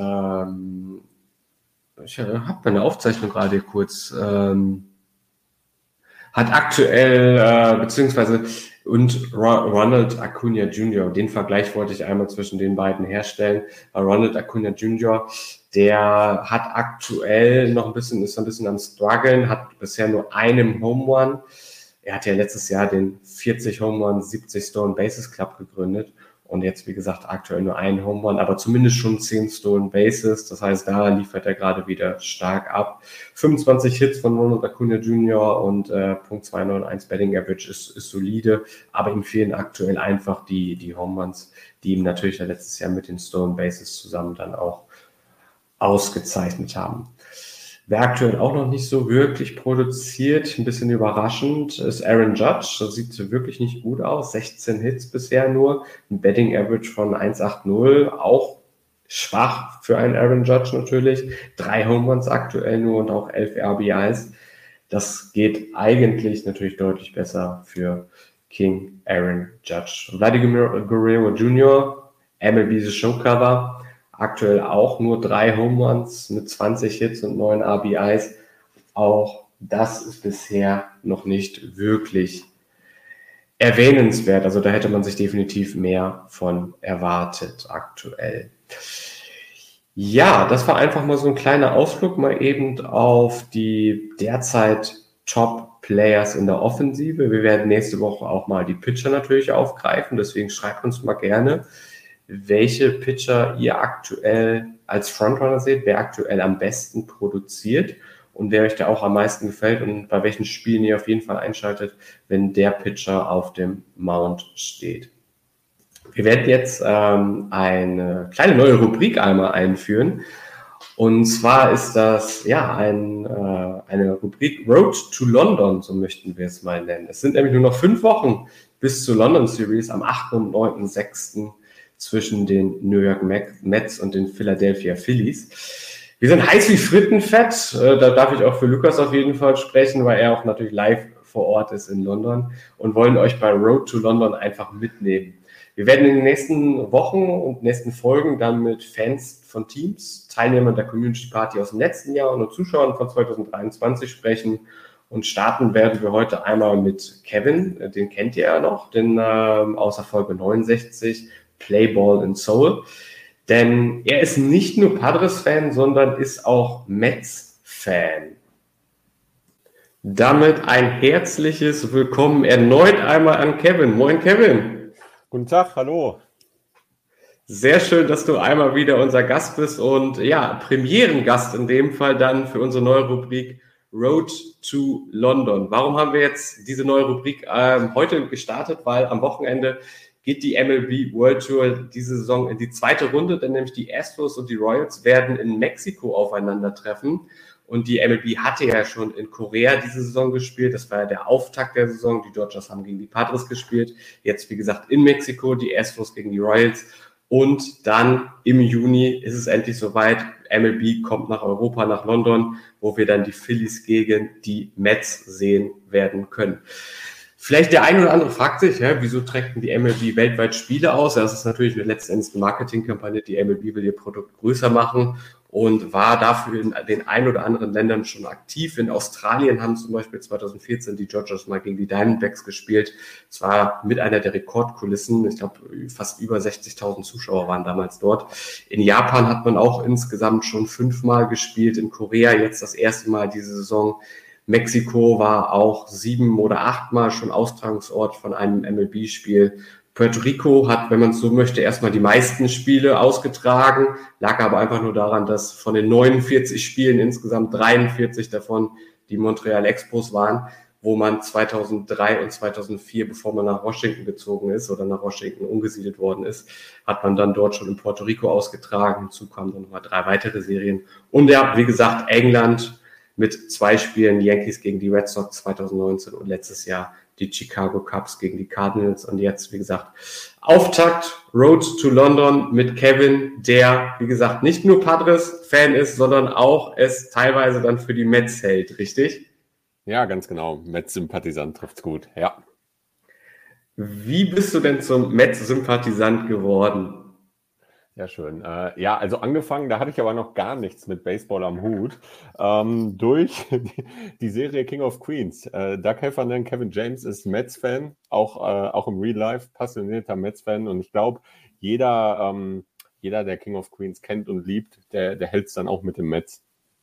habe meine Aufzeichnung gerade hier kurz, hat aktuell, beziehungsweise und Ronald Acuna Jr., den Vergleich wollte ich einmal zwischen den beiden herstellen. Ronald Acuna Jr., der hat aktuell noch ist ein bisschen am struggeln, hat bisher nur einen Home Run. Er hat ja letztes Jahr den 40 Home Run, 70 Stolen Bases Club gegründet und jetzt, wie gesagt, aktuell nur einen Home Run, aber zumindest schon 10 Stolen Bases. Das heißt, da liefert er gerade wieder stark ab. 25 Hits von Ronald Acuna Jr. und .291 Batting Average ist solide, aber ihm fehlen aktuell einfach die Home Runs, die ihm natürlich letztes Jahr mit den Stolen Bases zusammen dann auch ausgezeichnet haben. Wer aktuell auch noch nicht so wirklich produziert, ein bisschen überraschend, ist Aaron Judge. Das sieht wirklich nicht gut aus. 16 Hits bisher nur. Ein Batting Average von 1,80. Auch schwach für einen Aaron Judge natürlich. 3 Home Runs aktuell nur und auch 11 RBIs. Das geht eigentlich natürlich deutlich besser für King Aaron Judge. Vladimir Guerrero Jr., MLB The Show Cover. Aktuell auch nur 3 Home Runs mit 20 Hits und 9 RBIs. Auch das ist bisher noch nicht wirklich erwähnenswert. Also da hätte man sich definitiv mehr von erwartet aktuell. Ja, das war einfach mal so ein kleiner Ausflug mal eben auf die derzeit Top-Players in der Offensive. Wir werden nächste Woche auch mal die Pitcher natürlich aufgreifen. Deswegen schreibt uns mal gerne, welche Pitcher ihr aktuell als Frontrunner seht, wer aktuell am besten produziert und wer euch da auch am meisten gefällt und bei welchen Spielen ihr auf jeden Fall einschaltet, wenn der Pitcher auf dem Mound steht. Wir werden jetzt eine kleine neue Rubrik einmal einführen. Und zwar ist das ja eine Rubrik Road to London, so möchten wir es mal nennen. Es sind nämlich nur noch 5 Wochen bis zur London Series am 8. und 9.6. zwischen den New York Mets und den Philadelphia Phillies. Wir sind heiß wie Frittenfett. Da darf ich auch für Lukas auf jeden Fall sprechen, weil er auch natürlich live vor Ort ist in London und wollen euch bei Road to London einfach mitnehmen. Wir werden in den nächsten Wochen und nächsten Folgen dann mit Fans von Teams, Teilnehmern der Community Party aus dem letzten Jahr und Zuschauern von 2023 sprechen Und starten werden wir heute einmal mit Kevin, den kennt ihr ja noch, den außer Folge 69, Play Ball in Seoul. Denn er ist nicht nur Padres-Fan, sondern ist auch Mets-Fan. Damit ein herzliches Willkommen erneut einmal an Kevin. Moin Kevin. Guten Tag, hallo. Sehr schön, dass du einmal wieder unser Gast bist und ja, Premierengast in dem Fall dann für unsere neue Rubrik Road to London. Warum haben wir jetzt diese neue Rubrik heute gestartet? Weil am Wochenende geht die MLB World Tour diese Saison in die zweite Runde, denn nämlich die Astros und die Royals werden in Mexiko aufeinandertreffen. Und die MLB hatte ja schon in Korea diese Saison gespielt. Das war ja der Auftakt der Saison. Die Dodgers haben gegen die Padres gespielt. Jetzt, wie gesagt, in Mexiko, die Astros gegen die Royals. Und dann im Juni ist es endlich soweit. MLB kommt nach Europa, nach London, wo wir dann die Phillies gegen die Mets sehen werden können. Vielleicht der ein oder andere fragt sich, wieso trägt die MLB weltweit Spiele aus? Das ist natürlich letzten Endes eine Marketingkampagne. Die MLB will ihr Produkt größer machen und war dafür in den ein oder anderen Ländern schon aktiv. In Australien haben zum Beispiel 2014 die Dodgers mal gegen die Diamondbacks gespielt. Zwar mit einer der Rekordkulissen. Ich glaube, fast über 60.000 Zuschauer waren damals dort. In Japan hat man auch insgesamt schon 5-mal gespielt. In Korea jetzt das erste Mal diese Saison. Mexiko war auch 7 oder 8-mal schon Austragungsort von einem MLB-Spiel. Puerto Rico hat, wenn man es so möchte, erstmal die meisten Spiele ausgetragen, lag aber einfach nur daran, dass von den 49 Spielen insgesamt 43 davon die Montreal Expos waren, wo man 2003 und 2004, bevor man nach Washington gezogen ist oder nach Washington umgesiedelt worden ist, hat man dann dort schon in Puerto Rico ausgetragen. Hinzu kamen dann nochmal 3 weitere Serien. Und ja, wie gesagt, England mit 2 Spielen, Yankees gegen die Red Sox 2019 und letztes Jahr die Chicago Cubs gegen die Cardinals. Und jetzt, wie gesagt, Auftakt, Road to London mit Kevin, der, wie gesagt, nicht nur Padres-Fan ist, sondern auch es teilweise dann für die Mets hält, richtig? Ja, ganz genau. Mets-Sympathisant trifft's gut, ja. Wie bist du denn zum Mets-Sympathisant geworden? Ja, schön. Ja, also angefangen, da hatte ich aber noch gar nichts mit Baseball am Hut, durch die Serie King of Queens. Doug Heffernan, Kevin James ist Mets-Fan, auch im Real Life passionierter Mets-Fan. Und ich glaube, jeder, der King of Queens kennt und liebt, der hält es dann auch mit dem Mets.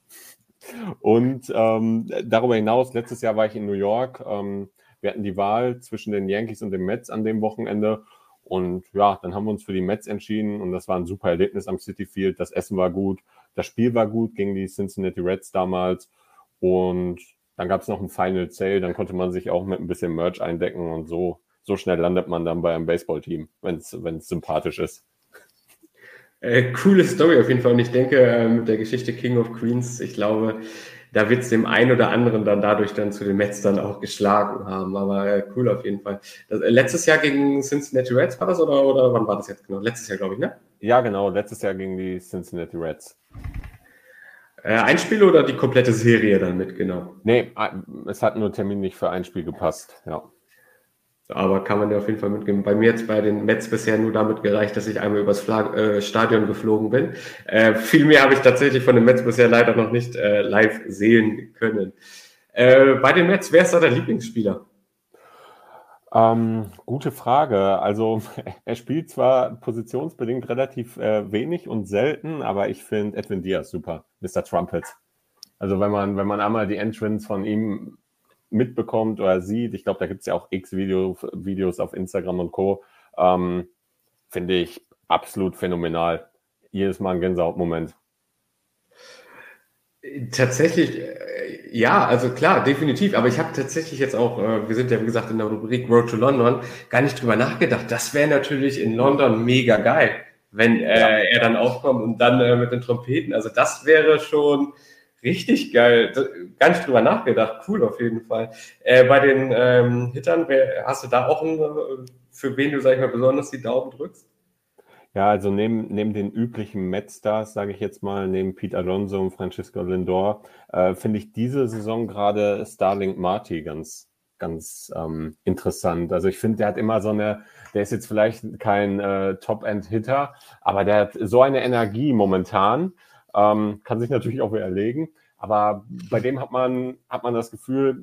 Und darüber hinaus, letztes Jahr war ich in New York. Wir hatten die Wahl zwischen den Yankees und den Mets an dem Wochenende. Und ja, dann haben wir uns für die Mets entschieden und das war ein super Erlebnis am Citi Field. Das Essen war gut, das Spiel war gut gegen die Cincinnati Reds damals und dann gab es noch ein Final Sale, dann konnte man sich auch mit ein bisschen Merch eindecken und so schnell landet man dann bei einem Baseballteam, wenn es sympathisch ist. Coole Story auf jeden Fall und ich denke, mit der Geschichte King of Queens, ich glaube, da wird es dem einen oder anderen dann dadurch dann zu den Mets dann auch geschlagen haben. Aber cool auf jeden Fall. Letztes Jahr gegen Cincinnati Reds war das oder wann war das jetzt genau? Letztes Jahr, glaube ich, ne? Ja, genau. Letztes Jahr gegen die Cincinnati Reds. Ein Spiel oder die komplette Serie dann mitgenommen? Nee, es hat nur terminlich für ein Spiel gepasst, ja. Aber kann man ja auf jeden Fall mitgeben. Bei mir jetzt bei den Mets bisher nur damit gereicht, dass ich einmal übers Stadion geflogen bin. Viel mehr habe ich tatsächlich von den Mets bisher leider noch nicht live sehen können. Bei den Mets, wer ist da dein Lieblingsspieler? Gute Frage. Also er spielt zwar positionsbedingt relativ wenig und selten, aber ich finde Edwin Diaz super, Mr. Trumpet. Also wenn man einmal die Entrance von ihm mitbekommt oder sieht, ich glaube, da gibt es ja auch Videos auf Instagram und Co., finde ich absolut phänomenal. Jedes Mal ein Gänsehautmoment. Tatsächlich, ja, also klar, definitiv. Aber ich habe tatsächlich jetzt auch, wir sind ja wie gesagt in der Rubrik Road to London, gar nicht drüber nachgedacht. Das wäre natürlich in London mega geil, wenn er dann aufkommt und dann mit den Trompeten. Also das wäre schon richtig geil. Gar nicht drüber nachgedacht. Cool auf jeden Fall. Bei den Hittern, hast du da auch für wen du, sag ich mal, besonders die Daumen drückst? Ja, also neben den üblichen Met-Stars, sage ich jetzt mal, neben Pete Alonso und Francisco Lindor, finde ich diese Saison gerade Starling Marte ganz interessant. Also ich finde, der hat immer der ist jetzt vielleicht kein Top-End-Hitter, aber der hat so eine Energie momentan, kann sich natürlich auch wieder erlegen, aber bei dem hat man das Gefühl,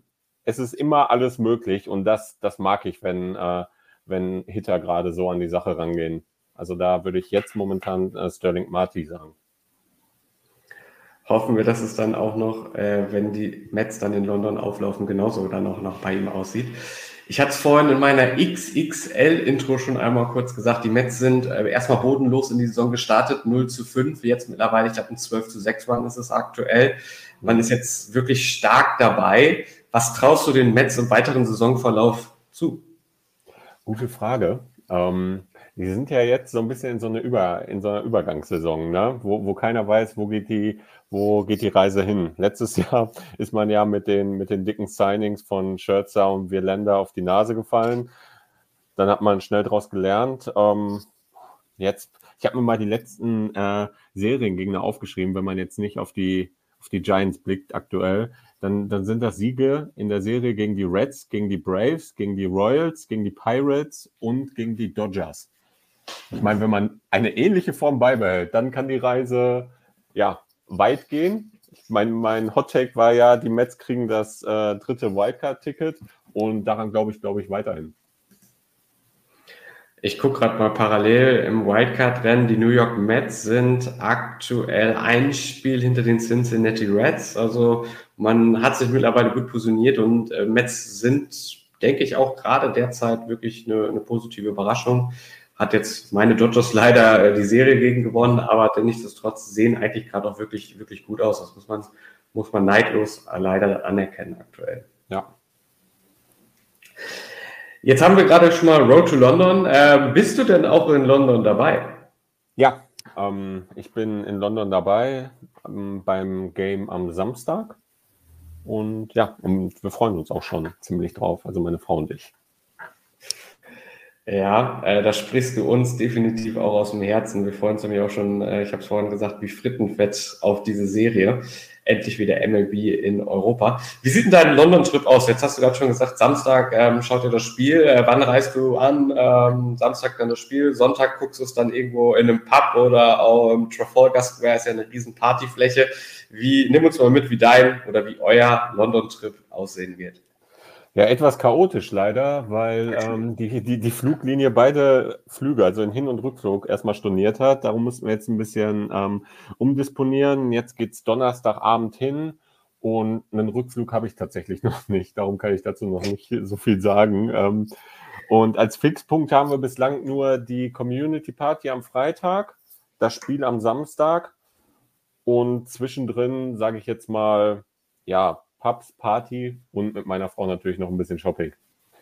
es ist immer alles möglich und das mag ich, wenn Hitter gerade so an die Sache rangehen. Also da würde ich jetzt momentan Sterling Marty sagen. Hoffen wir, dass es dann auch noch, wenn die Mets dann in London auflaufen, genauso dann auch noch bei ihm aussieht. Ich hatte es vorhin in meiner XXL-Intro schon einmal kurz gesagt, die Mets sind erstmal bodenlos in die Saison gestartet, 0-5, jetzt mittlerweile, ich glaube, ein 12-6 Run ist es aktuell. Man ist jetzt wirklich stark dabei. Was traust du den Mets im weiteren Saisonverlauf zu? Gute Frage. Die sind ja jetzt so ein bisschen in so einer Übergangssaison, ne? Wo keiner weiß, wo geht die Reise hin. Letztes Jahr ist man ja mit den dicken Signings von Scherzer und Verlander auf die Nase gefallen. Dann hat man schnell daraus gelernt. Ich habe mir mal die letzten Seriengegner aufgeschrieben, wenn man jetzt nicht auf die Giants blickt aktuell. Dann sind das Siege in der Serie gegen die Reds, gegen die Braves, gegen die Royals, gegen die Pirates und gegen die Dodgers. Ich meine, wenn man eine ähnliche Form beibehält, dann kann die Reise weit gehen. Ich meine, mein Hot-Take war ja, die Mets kriegen das dritte Wildcard-Ticket und daran glaube ich weiterhin. Ich gucke gerade mal parallel im Wildcard-Rennen. Die New York Mets sind aktuell ein Spiel hinter den Cincinnati Reds. Also man hat sich mittlerweile gut positioniert und Mets sind, denke ich, auch gerade derzeit wirklich eine positive Überraschung. Hat jetzt meine Dodgers leider die Serie gegen gewonnen, aber nichtsdestotrotz sehen eigentlich gerade auch wirklich, wirklich gut aus. Das muss man neidlos leider anerkennen aktuell. Ja. Jetzt haben wir gerade schon mal Road to London. Bist du denn auch in London dabei? Ja, ich bin in London dabei beim Game am Samstag. Und wir freuen uns auch schon ziemlich drauf, also meine Frau und ich. Ja, da sprichst du uns definitiv auch aus dem Herzen. Wir freuen uns nämlich auch schon, ich habe es vorhin gesagt, wie Frittenfett auf diese Serie. Endlich wieder MLB in Europa. Wie sieht denn dein London-Trip aus? Jetzt hast du gerade schon gesagt, Samstag schaut ihr das Spiel. Wann reist du an? Samstag dann das Spiel. Sonntag guckst du es dann irgendwo in einem Pub oder auch im Trafalgar Square, ist ja eine riesen Partyfläche. Nimm uns mal mit, wie dein oder wie euer London-Trip aussehen wird. Ja, etwas chaotisch leider, weil die Fluglinie beide Flüge, also in Hin- und Rückflug, erstmal storniert hat. Darum mussten wir jetzt ein bisschen umdisponieren. Jetzt geht's Donnerstagabend hin und einen Rückflug habe ich tatsächlich noch nicht. Darum kann ich dazu noch nicht so viel sagen. Und als Fixpunkt haben wir bislang nur die Community Party am Freitag, das Spiel am Samstag und zwischendrin, sage ich jetzt mal, Pubs, Party und mit meiner Frau natürlich noch ein bisschen Shopping.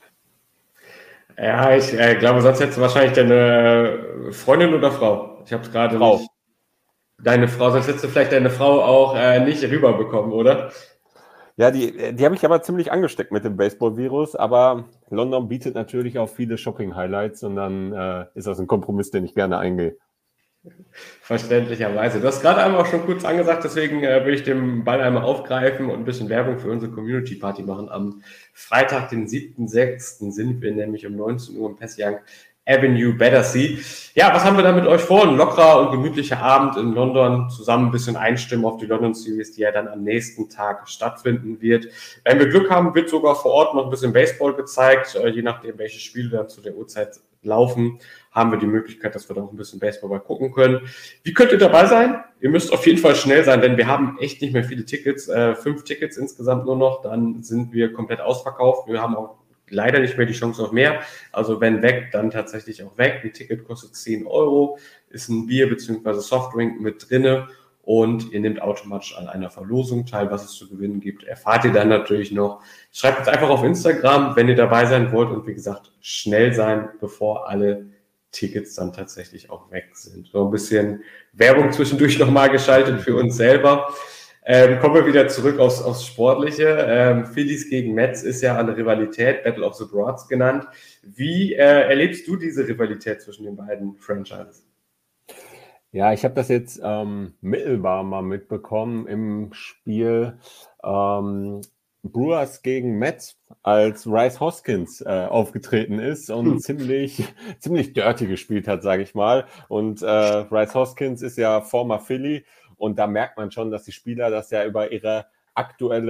Ja, ich glaube, sonst hättest du wahrscheinlich deine Freundin oder Frau. Ich habe es gerade nicht. Deine Frau, sonst hättest du vielleicht deine Frau auch nicht rüberbekommen, oder? Ja, die habe ich aber ziemlich angesteckt mit dem Baseball-Virus, aber London bietet natürlich auch viele Shopping-Highlights und dann ist das ein Kompromiss, den ich gerne eingehe. Verständlicherweise. Du hast gerade einmal auch schon kurz angesagt, deswegen will ich den Ball einmal aufgreifen und ein bisschen Werbung für unsere Community Party machen. Am Freitag, den 7.6. sind wir nämlich um 19 Uhr im Passyoung Avenue, Battersea. Ja, was haben wir da mit euch vor? Ein lockerer und gemütlicher Abend in London, zusammen ein bisschen einstimmen auf die London Series, die ja dann am nächsten Tag stattfinden wird. Wenn wir Glück haben, wird sogar vor Ort noch ein bisschen Baseball gezeigt, je nachdem, welche Spiele dann zu der Uhrzeit laufen, haben wir die Möglichkeit, dass wir da auch ein bisschen Baseball gucken können. Wie könnt ihr dabei sein? Ihr müsst auf jeden Fall schnell sein, denn wir haben echt nicht mehr viele Tickets, 5 Tickets insgesamt nur noch, dann sind wir komplett ausverkauft. Wir haben auch leider nicht mehr die Chance auf mehr. Also wenn weg, dann tatsächlich auch weg. Ein Ticket kostet 10 €, ist ein Bier bzw. Softdrink mit drinne und ihr nehmt automatisch an einer Verlosung teil. Was es zu gewinnen gibt, erfahrt ihr dann natürlich noch. Schreibt uns einfach auf Instagram, wenn ihr dabei sein wollt und wie gesagt, schnell sein, bevor alle Tickets dann tatsächlich auch weg sind. So ein bisschen Werbung zwischendurch nochmal geschaltet für uns selber. Kommen wir wieder zurück aufs Sportliche. Phillies gegen Mets ist ja eine Rivalität, Battle of the Broads genannt. Wie erlebst du diese Rivalität zwischen den beiden Franchises? Ja, ich habe das jetzt mittelbar mal mitbekommen im Spiel Brewers gegen Mets, als Rhys Hoskins aufgetreten ist und ziemlich dirty gespielt hat, sage ich mal. Und Rhys Hoskins ist ja former Philly und da merkt man schon, dass die Spieler das ja über ihre aktuelle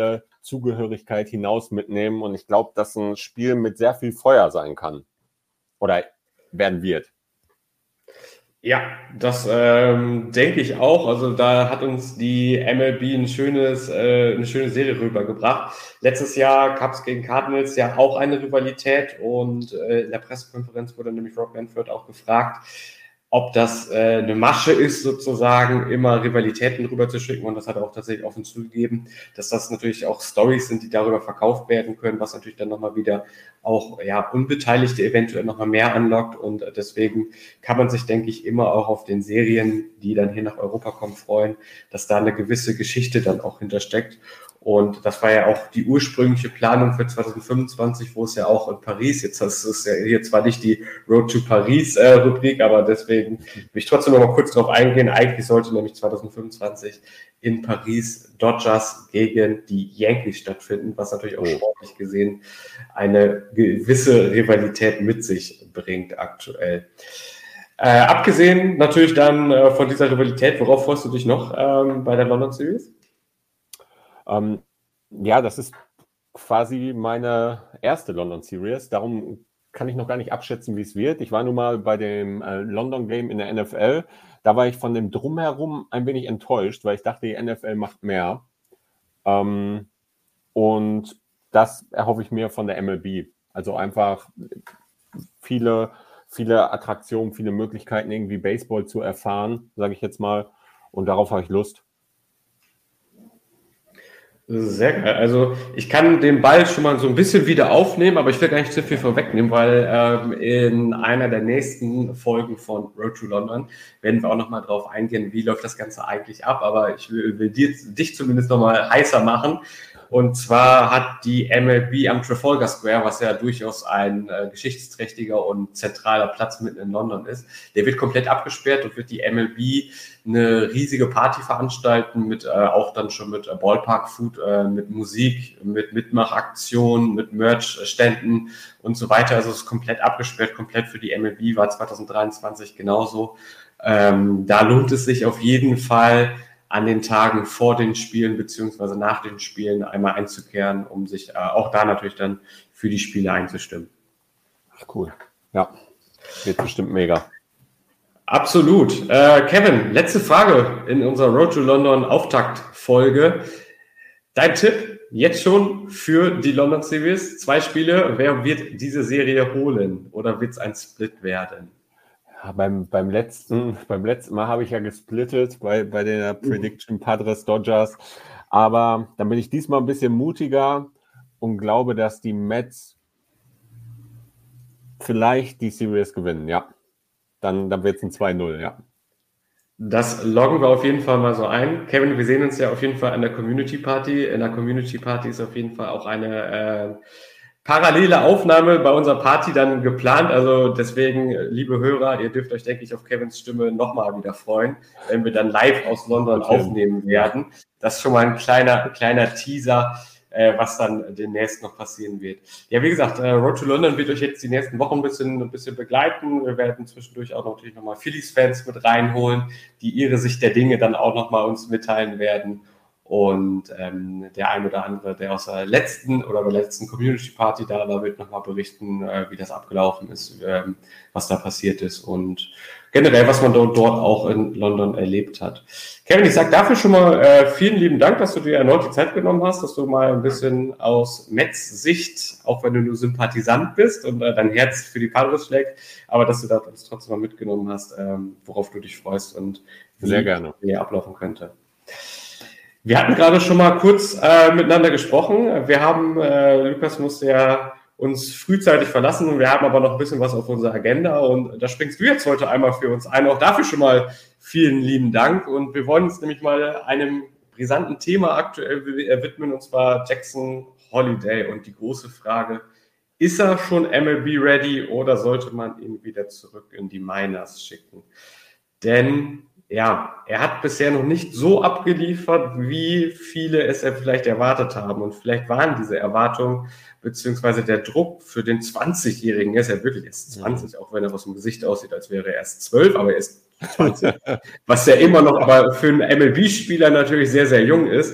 Zugehörigkeit hinaus mitnehmen. Und ich glaube, dass ein Spiel mit sehr viel Feuer sein kann oder werden wird. Ja, das denke ich auch. Also da hat uns die MLB eine schöne Serie rübergebracht. Letztes Jahr gab es gegen Cardinals ja auch eine Rivalität und in der Pressekonferenz wurde nämlich Rob Manfred auch gefragt, ob das eine Masche ist, sozusagen immer Rivalitäten rüberzuschicken. Und das hat er auch tatsächlich offen zugegeben, dass das natürlich auch Storys sind, die darüber verkauft werden können, was natürlich dann nochmal wieder auch Unbeteiligte eventuell nochmal mehr anlockt. Und deswegen kann man sich, denke ich, immer auch auf den Serien, die dann hier nach Europa kommen, freuen, dass da eine gewisse Geschichte dann auch hintersteckt. Und das war ja auch die ursprüngliche Planung für 2025, wo es ja auch in Paris, jetzt das ist ja hier zwar nicht die Road to Paris Rubrik, aber deswegen will ich trotzdem noch mal kurz drauf eingehen. Eigentlich sollte nämlich 2025 in Paris Dodgers gegen die Yankees stattfinden, was natürlich auch sportlich gesehen eine gewisse Rivalität mit sich bringt aktuell. Abgesehen natürlich dann von dieser Rivalität, worauf freust du dich noch bei der London Series? Ja, das ist quasi meine erste London Series. Darum kann ich noch gar nicht abschätzen, wie es wird. Ich war nun mal bei dem London Game in der NFL. Da war ich von dem Drumherum ein wenig enttäuscht, weil ich dachte, die NFL macht mehr. Und das erhoffe ich mir von der MLB. Also einfach viele Attraktionen, viele Möglichkeiten, irgendwie Baseball zu erfahren, sage ich jetzt mal. Und darauf habe ich Lust. Sehr geil. Also ich kann den Ball schon mal so ein bisschen wieder aufnehmen, aber ich will gar nicht zu viel vorwegnehmen, weil in einer der nächsten Folgen von Road to London werden wir auch nochmal drauf eingehen, wie läuft das Ganze eigentlich ab. Aber ich will dich zumindest nochmal heißer machen. Und zwar hat die MLB am Trafalgar Square, was ja durchaus ein geschichtsträchtiger und zentraler Platz mitten in London ist, der wird komplett abgesperrt und wird die MLB eine riesige Party veranstalten, mit auch dann schon mit Ballpark-Food, mit Musik, mit Mitmachaktionen, mit Merch-Ständen und so weiter. Also es ist komplett abgesperrt, komplett für die MLB, war 2023 genauso. Da lohnt es sich auf jeden Fall, an den Tagen vor den Spielen beziehungsweise nach den Spielen einmal einzukehren, um sich auch da natürlich dann für die Spiele einzustimmen. Ach, cool. Ja, wird bestimmt mega. Absolut. Kevin, letzte Frage in unserer Road to London Auftakt-Folge. Dein Tipp jetzt schon für die London Series? 2 Spiele. Wer wird diese Serie holen oder wird es ein Split werden? Ja, beim letzten Mal habe ich ja gesplittet bei der Prediction Padres Dodgers. Aber dann bin ich diesmal ein bisschen mutiger und glaube, dass die Mets vielleicht die Series gewinnen, ja. Dann wird es ein 2-0, ja. Das loggen wir auf jeden Fall mal so ein. Kevin, wir sehen uns ja auf jeden Fall an der Community Party. In der Community Party ist auf jeden Fall auch eine parallele Aufnahme bei unserer Party dann geplant. Also deswegen, liebe Hörer, ihr dürft euch, denke ich, auf Kevins Stimme nochmal wieder freuen, wenn wir dann live aus London aufnehmen werden. Das ist schon mal ein kleiner Teaser, was dann demnächst noch passieren wird. Ja, wie gesagt, Road to London wird euch jetzt die nächsten Wochen ein bisschen begleiten. Wir werden zwischendurch auch natürlich nochmal Phillies-Fans mit reinholen, die ihre Sicht der Dinge dann auch nochmal uns mitteilen werden. Und der ein oder andere, der aus der letzten Community Party da war, wird nochmal berichten, wie das abgelaufen ist, was da passiert ist und generell, was man dort auch in London erlebt hat. Kevin, ich sage dafür schon mal vielen lieben Dank, dass du dir erneut die Zeit genommen hast, dass du mal ein bisschen aus Mets Sicht, auch wenn du nur Sympathisant bist und dein Herz für die Padres schlägt, aber dass du das trotzdem mal mitgenommen hast, worauf du dich freust und sehr gerne ablaufen könnte. Wir hatten gerade schon mal kurz miteinander gesprochen. Wir haben, Lukas musste ja uns frühzeitig verlassen und wir haben aber noch ein bisschen was auf unserer Agenda und da springst du jetzt heute einmal für uns ein. Auch dafür schon mal vielen lieben Dank und wir wollen uns nämlich mal einem brisanten Thema aktuell widmen und zwar Jackson Holliday und die große Frage, ist er schon MLB ready oder sollte man ihn wieder zurück in die Minors schicken? Denn ja, er hat bisher noch nicht so abgeliefert, wie viele es ja vielleicht erwartet haben. Und vielleicht waren diese Erwartungen beziehungsweise der Druck für den 20-Jährigen, er ist ja wirklich erst 20, auch wenn er aus dem Gesicht aussieht, als wäre er erst 12, aber er ist 20. Was ja immer noch aber für einen MLB-Spieler natürlich sehr, sehr jung ist.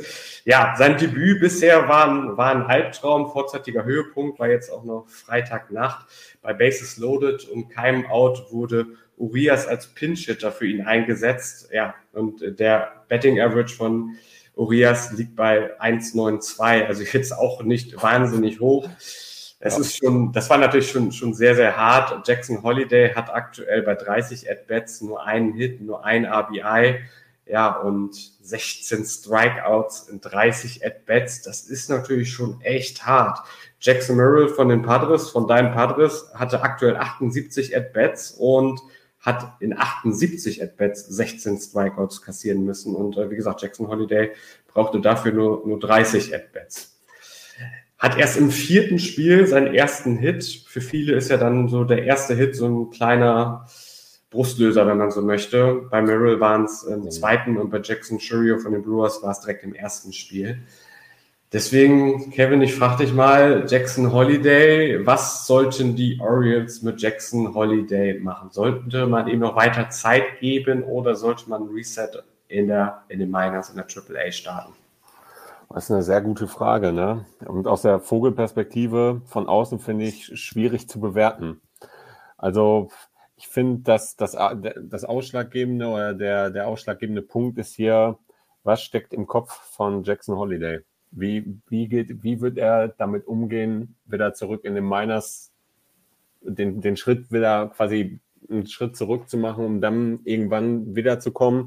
Ja, sein Debüt bisher war ein Albtraum, vorzeitiger Höhepunkt, war jetzt auch noch Freitagnacht. Bei Bases Loaded und keinem Out wurde Urias als Pinch-Hitter für ihn eingesetzt. Ja, und der Betting Average von Urias liegt bei 1,92, also jetzt auch nicht wahnsinnig hoch. Das war natürlich schon sehr, sehr hart. Jackson Holliday hat aktuell bei 30 At-Bats nur einen Hit, nur ein RBI, ja, und 16 Strikeouts in 30 At-Bats. Das ist natürlich schon echt hart. Jackson Merrill von deinen Padres, hatte aktuell 78 At-Bats und hat in 78 At-Bats 16 Strikeouts kassieren müssen. Und wie gesagt, Jackson Holliday brauchte dafür nur 30 At-Bats. Hat erst im 4. Spiel seinen ersten Hit. Für viele ist ja dann so der erste Hit so ein kleiner Brustlöser, wenn man so möchte. Bei Merrill waren es im 2. und bei Jackson Chourio von den Brewers war es direkt im 1. Spiel. Deswegen, Kevin, ich frage dich mal, Jackson Holliday, was sollten die Orioles mit Jackson Holliday machen? Sollte man ihm noch weiter Zeit geben oder sollte man Reset in den Minors, in der AAA starten? Das ist eine sehr gute Frage, ne? Und aus der Vogelperspektive von außen finde ich schwierig zu bewerten. Also ich finde, dass das ausschlaggebende oder der ausschlaggebende Punkt ist hier, was steckt im Kopf von Jackson Holliday? Wie wird er damit umgehen, wieder zurück in den Minors, den Schritt wieder quasi einen Schritt zurück zu machen, um dann irgendwann wiederzukommen?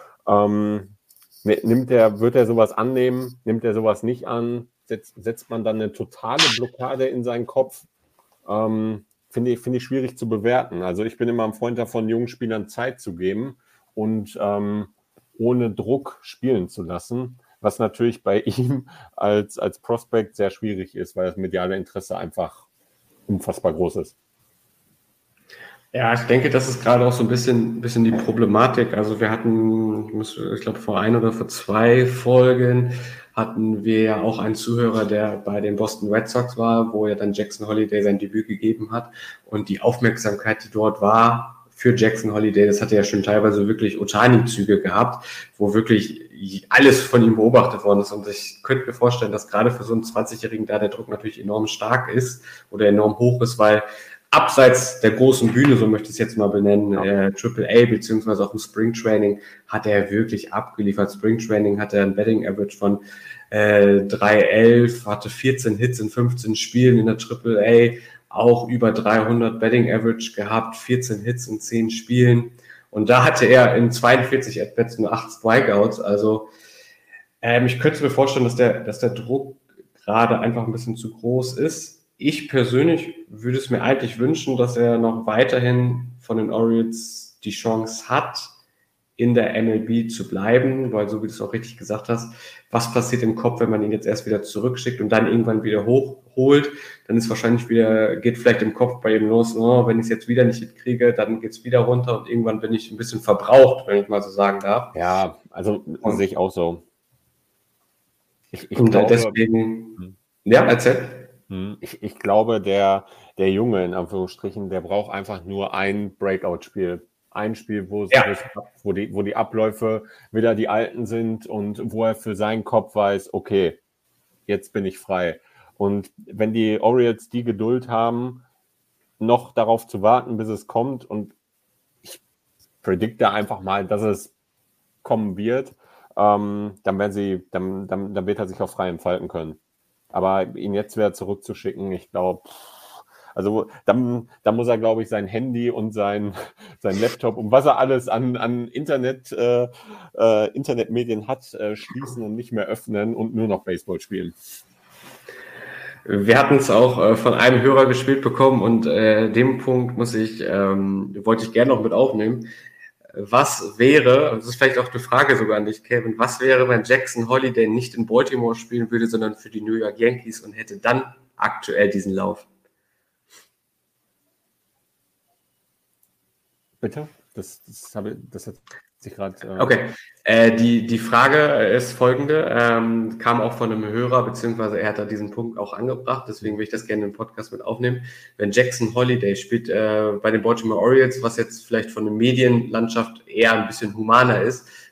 Wird er sowas annehmen? Nimmt er sowas nicht an? Setzt man dann eine totale Blockade in seinen Kopf? Finde ich schwierig zu bewerten. Also ich bin immer ein Freund davon, jungen Spielern Zeit zu geben und ohne Druck spielen zu lassen, was natürlich bei ihm als Prospect sehr schwierig ist, weil das mediale Interesse einfach unfassbar groß ist. Ja, ich denke, das ist gerade auch so ein bisschen die Problematik. Also wir hatten, ich glaube, vor 1 oder vor 2 Folgen hatten wir ja auch einen Zuhörer, der bei den Boston Red Sox war, wo ja dann Jackson Holliday sein Debüt gegeben hat. Und die Aufmerksamkeit, die dort war für Jackson Holliday, das hatte ja schon teilweise wirklich Ohtani-Züge gehabt, wo wirklich alles von ihm beobachtet worden ist. Und ich könnte mir vorstellen, dass gerade für so einen 20-Jährigen da der Druck natürlich enorm stark ist oder enorm hoch ist, weil abseits der großen Bühne, so möchte ich es jetzt mal benennen, AAA beziehungsweise auch im Springtraining hat er wirklich abgeliefert. Springtraining hatte er ein Betting Average von 3,11, hatte 14 Hits in 15 Spielen in der AAA, auch über 300 Betting Average gehabt, 14 Hits in 10 Spielen. Und da hatte er in 42 At-Bats nur 8 Strikeouts. Also ich könnte mir vorstellen, dass der Druck gerade einfach ein bisschen zu groß ist. Ich persönlich würde es mir eigentlich wünschen, dass er noch weiterhin von den Orioles die Chance hat, in der MLB zu bleiben, weil so wie du es auch richtig gesagt hast, was passiert im Kopf, wenn man ihn jetzt erst wieder zurückschickt und dann irgendwann wieder hochholt, dann ist wahrscheinlich geht vielleicht im Kopf bei ihm los, oh, wenn ich es jetzt wieder nicht hinkriege, dann geht es wieder runter und irgendwann bin ich ein bisschen verbraucht, wenn ich mal so sagen darf. Ja, also sehe ich auch so. Ich glaube, deswegen, ja, erzähl. Ich glaube, der Junge, in Anführungsstrichen, der braucht einfach nur ein Breakout-Spiel. Ein Spiel, wo die Abläufe wieder die alten sind und wo er für seinen Kopf weiß, okay, jetzt bin ich frei. Und wenn die Orioles die Geduld haben, noch darauf zu warten, bis es kommt, und ich predikte einfach mal, dass es kommen wird, dann wird er sich auch frei entfalten können. Aber ihn jetzt wieder zurückzuschicken, ich glaube, also dann muss er, glaube ich, sein Handy und sein Laptop und was er alles an Internetmedien hat, schließen und nicht mehr öffnen und nur noch Baseball spielen. Wir hatten es auch von einem Hörer gespielt bekommen und dem Punkt wollte ich gerne noch mit aufnehmen. Was wäre, das ist vielleicht auch eine Frage sogar an dich, Kevin, was wäre, wenn Jackson Holliday nicht in Baltimore spielen würde, sondern für die New York Yankees und hätte dann aktuell diesen Lauf? Bitte? Das hat sich gerade... Okay, die Frage ist folgende, kam auch von einem Hörer, beziehungsweise er hat da diesen Punkt auch angebracht, deswegen will ich das gerne im Podcast mit aufnehmen. Wenn Jackson Holliday spielt bei den Baltimore Orioles, was jetzt vielleicht von der Medienlandschaft eher ein bisschen humaner ist,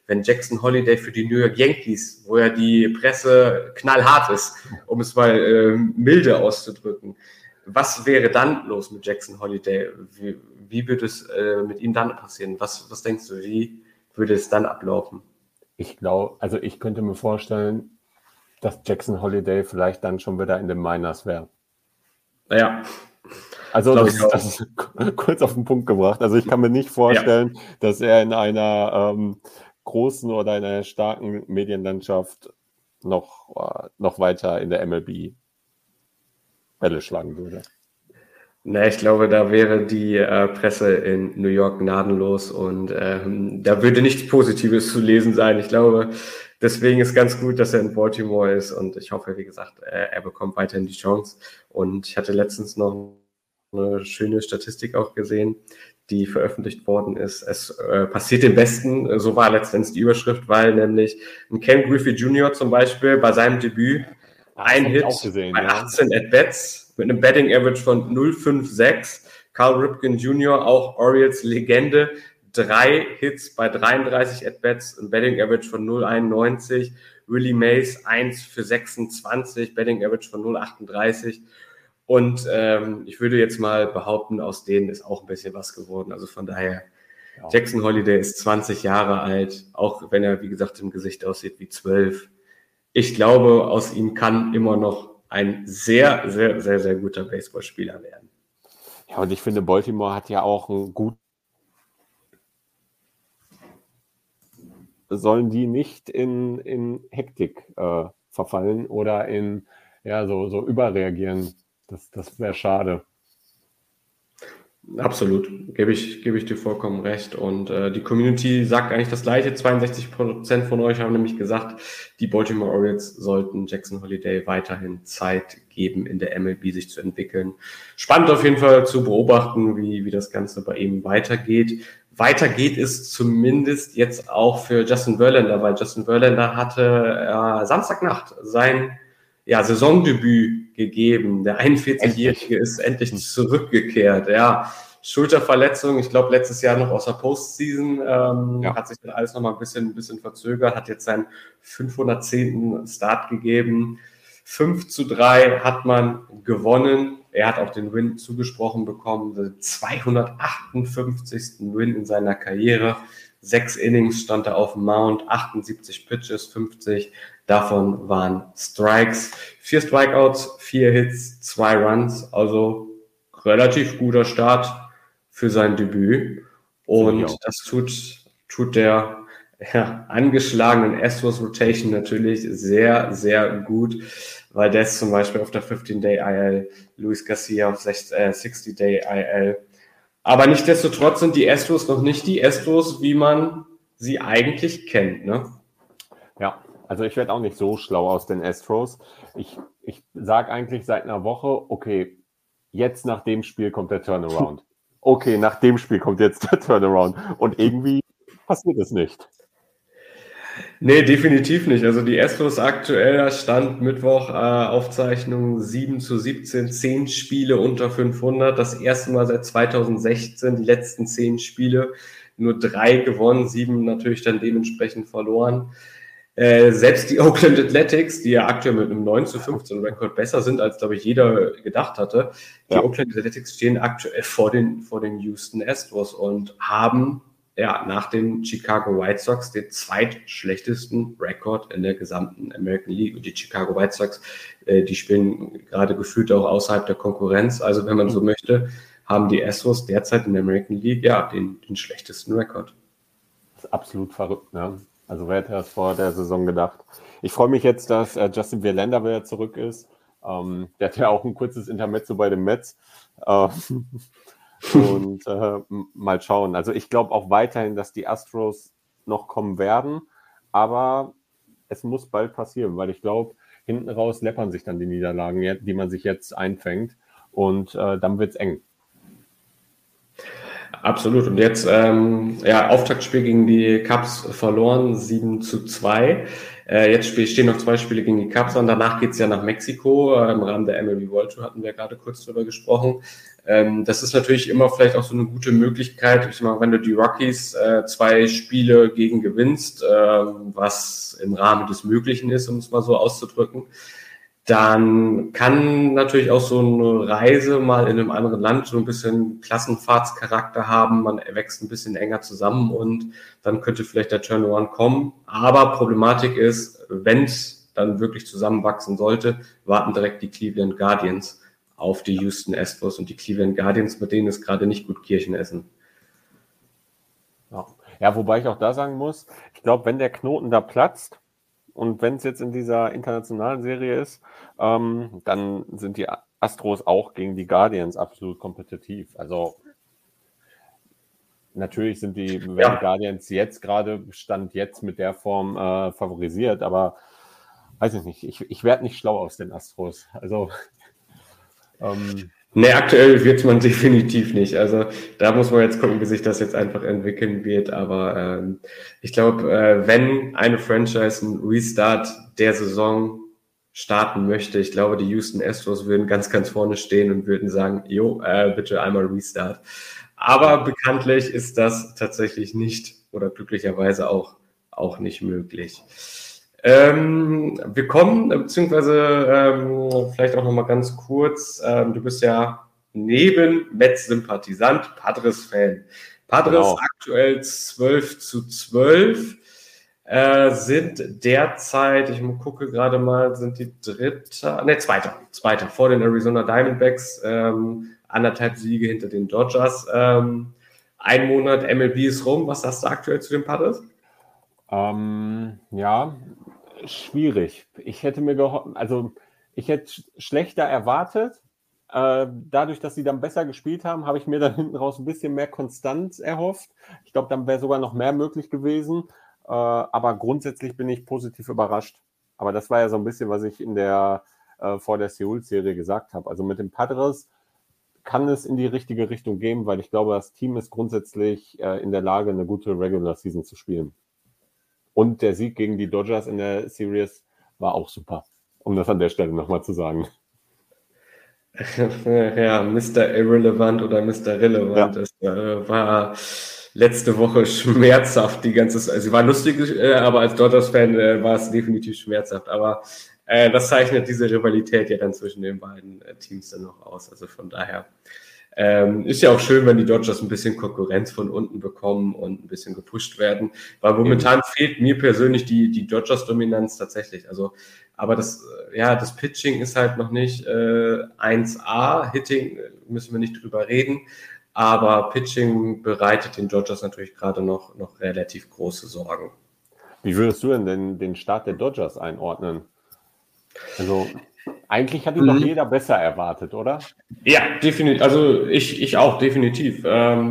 wenn Jackson Holiday für die New York Yankees, wo ja die Presse knallhart ist, um es mal milde auszudrücken, was wäre dann los mit Jackson Holiday? Wie würde es mit ihm dann passieren? Was denkst du, wie würde es dann ablaufen? Ich glaube, also ich könnte mir vorstellen, dass Jackson Holiday vielleicht dann schon wieder in den Minors wäre. Ja. Also das ist kurz auf den Punkt gebracht. Also ich kann mir nicht vorstellen, dass er in einer großen oder in einer starken Medienlandschaft noch weiter in der MLB Bälle schlagen würde. Na, ich glaube, da wäre die Presse in New York gnadenlos und da würde nichts Positives zu lesen sein. Ich glaube, deswegen ist ganz gut, dass er in Baltimore ist und ich hoffe, wie gesagt, er bekommt weiterhin die Chance. Und ich hatte letztens noch eine schöne Statistik auch gesehen, die veröffentlicht worden ist. Es passiert dem Besten, so war letztendlich die Überschrift, weil nämlich ein Ken Griffey Jr. zum Beispiel bei seinem Debüt ein Hit bei 18 At-Bats mit einem Batting Average von 0,56. Cal Ripken Jr., auch Orioles Legende, 3 Hits bei 33 At-Bats, ein Batting Average von 0,91. Willie Mays 1 für 26, Batting Average von 0,38. Und ich würde jetzt mal behaupten, aus denen ist auch ein bisschen was geworden. Also von daher, Jackson Holiday ist 20 Jahre alt, auch wenn er, wie gesagt, im Gesicht aussieht wie 12. Ich glaube, aus ihm kann immer noch ein sehr, sehr, sehr, sehr guter Baseballspieler werden. Ja, und ich finde, Baltimore hat ja auch einen guten. Sollen die nicht in Hektik verfallen oder in so überreagieren? Das wäre schade. Absolut, gebe ich dir vollkommen recht. Und die Community sagt eigentlich das Gleiche. 62% von euch haben nämlich gesagt, die Baltimore Orioles sollten Jackson Holiday weiterhin Zeit geben, in der MLB sich zu entwickeln. Spannend auf jeden Fall zu beobachten, wie das Ganze bei ihm weitergeht. Weiter geht es zumindest jetzt auch für Justin Verlander, weil Justin Verlander hatte Samstagnacht sein Saisondebüt gegeben. Der 41-Jährige ist endlich zurückgekehrt. Ja, Schulterverletzung, ich glaube letztes Jahr noch aus der Postseason, hat sich dann alles nochmal ein bisschen verzögert, hat jetzt seinen 510. Start gegeben. 5-3 hat man gewonnen. Er hat auch den Win zugesprochen bekommen, den 258. Win in seiner Karriere. 6 Innings stand er auf dem Mount, 78 Pitches, 50 davon waren Strikes. 4 Strikeouts, 4 Hits, 2 Runs, also relativ guter Start für sein Debüt. Und das tut der angeschlagenen Astros Rotation natürlich sehr, sehr gut, weil der ist zum Beispiel auf der 15-Day IL, Luis Garcia auf 60-Day IL. Aber nichtsdestotrotz sind die Astros noch nicht die Astros, wie man sie eigentlich kennt, ne? Ja, also ich werde auch nicht so schlau aus den Astros. Ich sage eigentlich seit einer Woche, okay, jetzt nach dem Spiel kommt der Turnaround. Okay, nach dem Spiel kommt jetzt der Turnaround. Und irgendwie passiert es nicht. Nee, definitiv nicht. Also die Astros aktueller Stand Mittwoch, Aufzeichnung 7-17, 10 Spiele unter 500. Das erste Mal seit 2016, die letzten 10 Spiele, nur 3 gewonnen, 7 natürlich dann dementsprechend verloren. Selbst die Oakland Athletics, die ja aktuell mit einem 9-15 Rekord besser sind, als, glaube ich, jeder gedacht hatte, die Oakland Athletics stehen aktuell vor den Houston Astros und haben nach den Chicago White Sox den zweitschlechtesten Rekord in der gesamten American League. Und die Chicago White Sox, die spielen gerade gefühlt auch außerhalb der Konkurrenz. Also wenn man so möchte, haben die Astros derzeit in der American League den schlechtesten Rekord. Das ist absolut verrückt, ne? Also wer hätte das vor der Saison gedacht? Ich freue mich jetzt, dass Justin Verlander wieder zurück ist. Der hat ja auch ein kurzes Intermezzo bei den Mets. Und mal schauen. Also ich glaube auch weiterhin, dass die Astros noch kommen werden, aber es muss bald passieren, weil ich glaube, hinten raus läppern sich dann die Niederlagen, die man sich jetzt einfängt und dann wird es eng. Absolut. Und jetzt, Auftaktspiel gegen die Cubs verloren, 7-2. Jetzt stehen noch 2 Spiele gegen die Cubs an. Danach geht's ja nach Mexiko. Im Rahmen der MLB World Tour hatten wir gerade kurz drüber gesprochen. Das ist natürlich immer vielleicht auch so eine gute Möglichkeit. Ich meine, wenn du die Rockies 2 Spiele gegen gewinnst, was im Rahmen des Möglichen ist, um es mal so auszudrücken, dann kann natürlich auch so eine Reise mal in einem anderen Land so ein bisschen Klassenfahrtscharakter haben. Man wächst ein bisschen enger zusammen und dann könnte vielleicht der Turnaround kommen. Aber Problematik ist, wenn es dann wirklich zusammenwachsen sollte, warten direkt die Cleveland Guardians auf die Houston Astros und die Cleveland Guardians, mit denen ist gerade nicht gut Kirchenessen. Ja, wobei ich auch da sagen muss, ich glaube, wenn der Knoten da platzt, und wenn es jetzt in dieser internationalen Serie ist, dann sind die Astros auch gegen die Guardians absolut kompetitiv. Also natürlich werden die Guardians jetzt gerade, Stand jetzt mit der Form favorisiert, aber weiß ich nicht, ich werde nicht schlau aus den Astros. Also Nee, aktuell wird man definitiv nicht. Also da muss man jetzt gucken, wie sich das jetzt einfach entwickeln wird. Aber ich glaube, wenn eine Franchise einen Restart der Saison starten möchte, ich glaube, die Houston Astros würden ganz, ganz vorne stehen und würden sagen, bitte einmal Restart. Aber bekanntlich ist das tatsächlich nicht oder glücklicherweise auch nicht möglich. Wir kommen, beziehungsweise vielleicht auch nochmal ganz kurz, du bist ja neben Mets-Sympathisant, Padres-Fan. Padres aktuell 12-12, sind derzeit, ich gucke gerade mal, sind die Zweiter vor den Arizona Diamondbacks, 1,5 Siege hinter den Dodgers. Ein Monat MLB ist rum, was sagst du aktuell zu den Padres? Schwierig. Ich hätte schlechter erwartet. Dadurch, dass sie dann besser gespielt haben, habe ich mir dann hinten raus ein bisschen mehr Konstanz erhofft. Ich glaube, dann wäre sogar noch mehr möglich gewesen. Aber grundsätzlich bin ich positiv überrascht. Aber das war ja so ein bisschen, was ich vor der Seoul-Serie gesagt habe. Also mit den Padres kann es in die richtige Richtung gehen, weil ich glaube, das Team ist grundsätzlich in der Lage, eine gute Regular Season zu spielen. Und der Sieg gegen die Dodgers in der Series war auch super, um das an der Stelle nochmal zu sagen. Ja, Mr. Irrelevant oder Mr. Relevant, das war letzte Woche schmerzhaft, sie war lustig, aber als Dodgers-Fan war es definitiv schmerzhaft, aber das zeichnet diese Rivalität ja dann zwischen den beiden Teams dann noch aus, also von daher ist ja auch schön, wenn die Dodgers ein bisschen Konkurrenz von unten bekommen und ein bisschen gepusht werden, weil momentan fehlt mir persönlich die Dodgers-Dominanz tatsächlich, also aber das Pitching ist halt noch nicht 1A, Hitting müssen wir nicht drüber reden, aber Pitching bereitet den Dodgers natürlich gerade noch relativ große Sorgen. Wie würdest du denn den Start der Dodgers einordnen? Also eigentlich hat ihn doch jeder besser erwartet, oder? Ja, definitiv. Also ich auch, definitiv.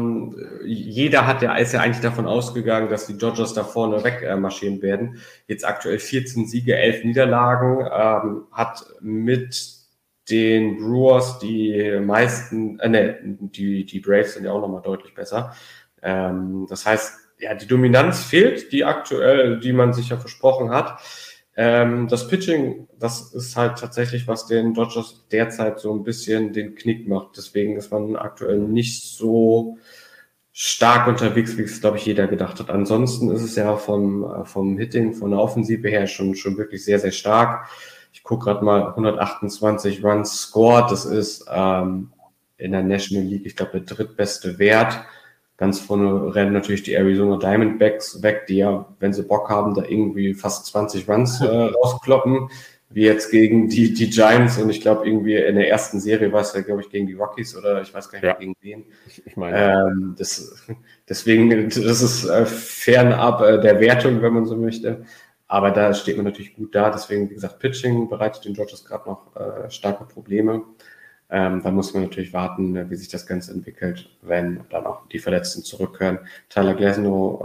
Jeder ist ja eigentlich davon ausgegangen, dass die Dodgers da vorne weg marschieren werden. Jetzt aktuell 14 Siege, 11 Niederlagen, hat mit den Brewers die meisten, die Braves sind ja auch nochmal deutlich besser. Das heißt, ja, die Dominanz fehlt, die man sich ja versprochen hat. Das Pitching, das ist halt tatsächlich, was den Dodgers derzeit so ein bisschen den Knick macht. Deswegen ist man aktuell nicht so stark unterwegs, wie es, glaube ich, jeder gedacht hat. Ansonsten ist es ja vom Hitting, von der Offensive her schon wirklich sehr, sehr stark. Ich gucke gerade mal, 128 Runs scored. Das ist in der National League, ich glaube, der drittbeste Wert. Ganz vorne rennen natürlich die Arizona Diamondbacks weg, die ja, wenn sie Bock haben, da irgendwie fast 20 Runs rauskloppen, wie jetzt gegen die Giants. Und ich glaube, irgendwie in der ersten Serie war es ja, glaube ich, gegen die Rockies oder ich weiß gar nicht mehr gegen wen. Ich meine. Deswegen, das ist fernab der Wertung, wenn man so möchte. Aber da steht man natürlich gut da. Deswegen, wie gesagt, Pitching bereitet den Dodgers gerade noch starke Probleme. Da muss man natürlich warten, wie sich das Ganze entwickelt, wenn dann auch die Verletzten zurückkehren. Tyler Glasnow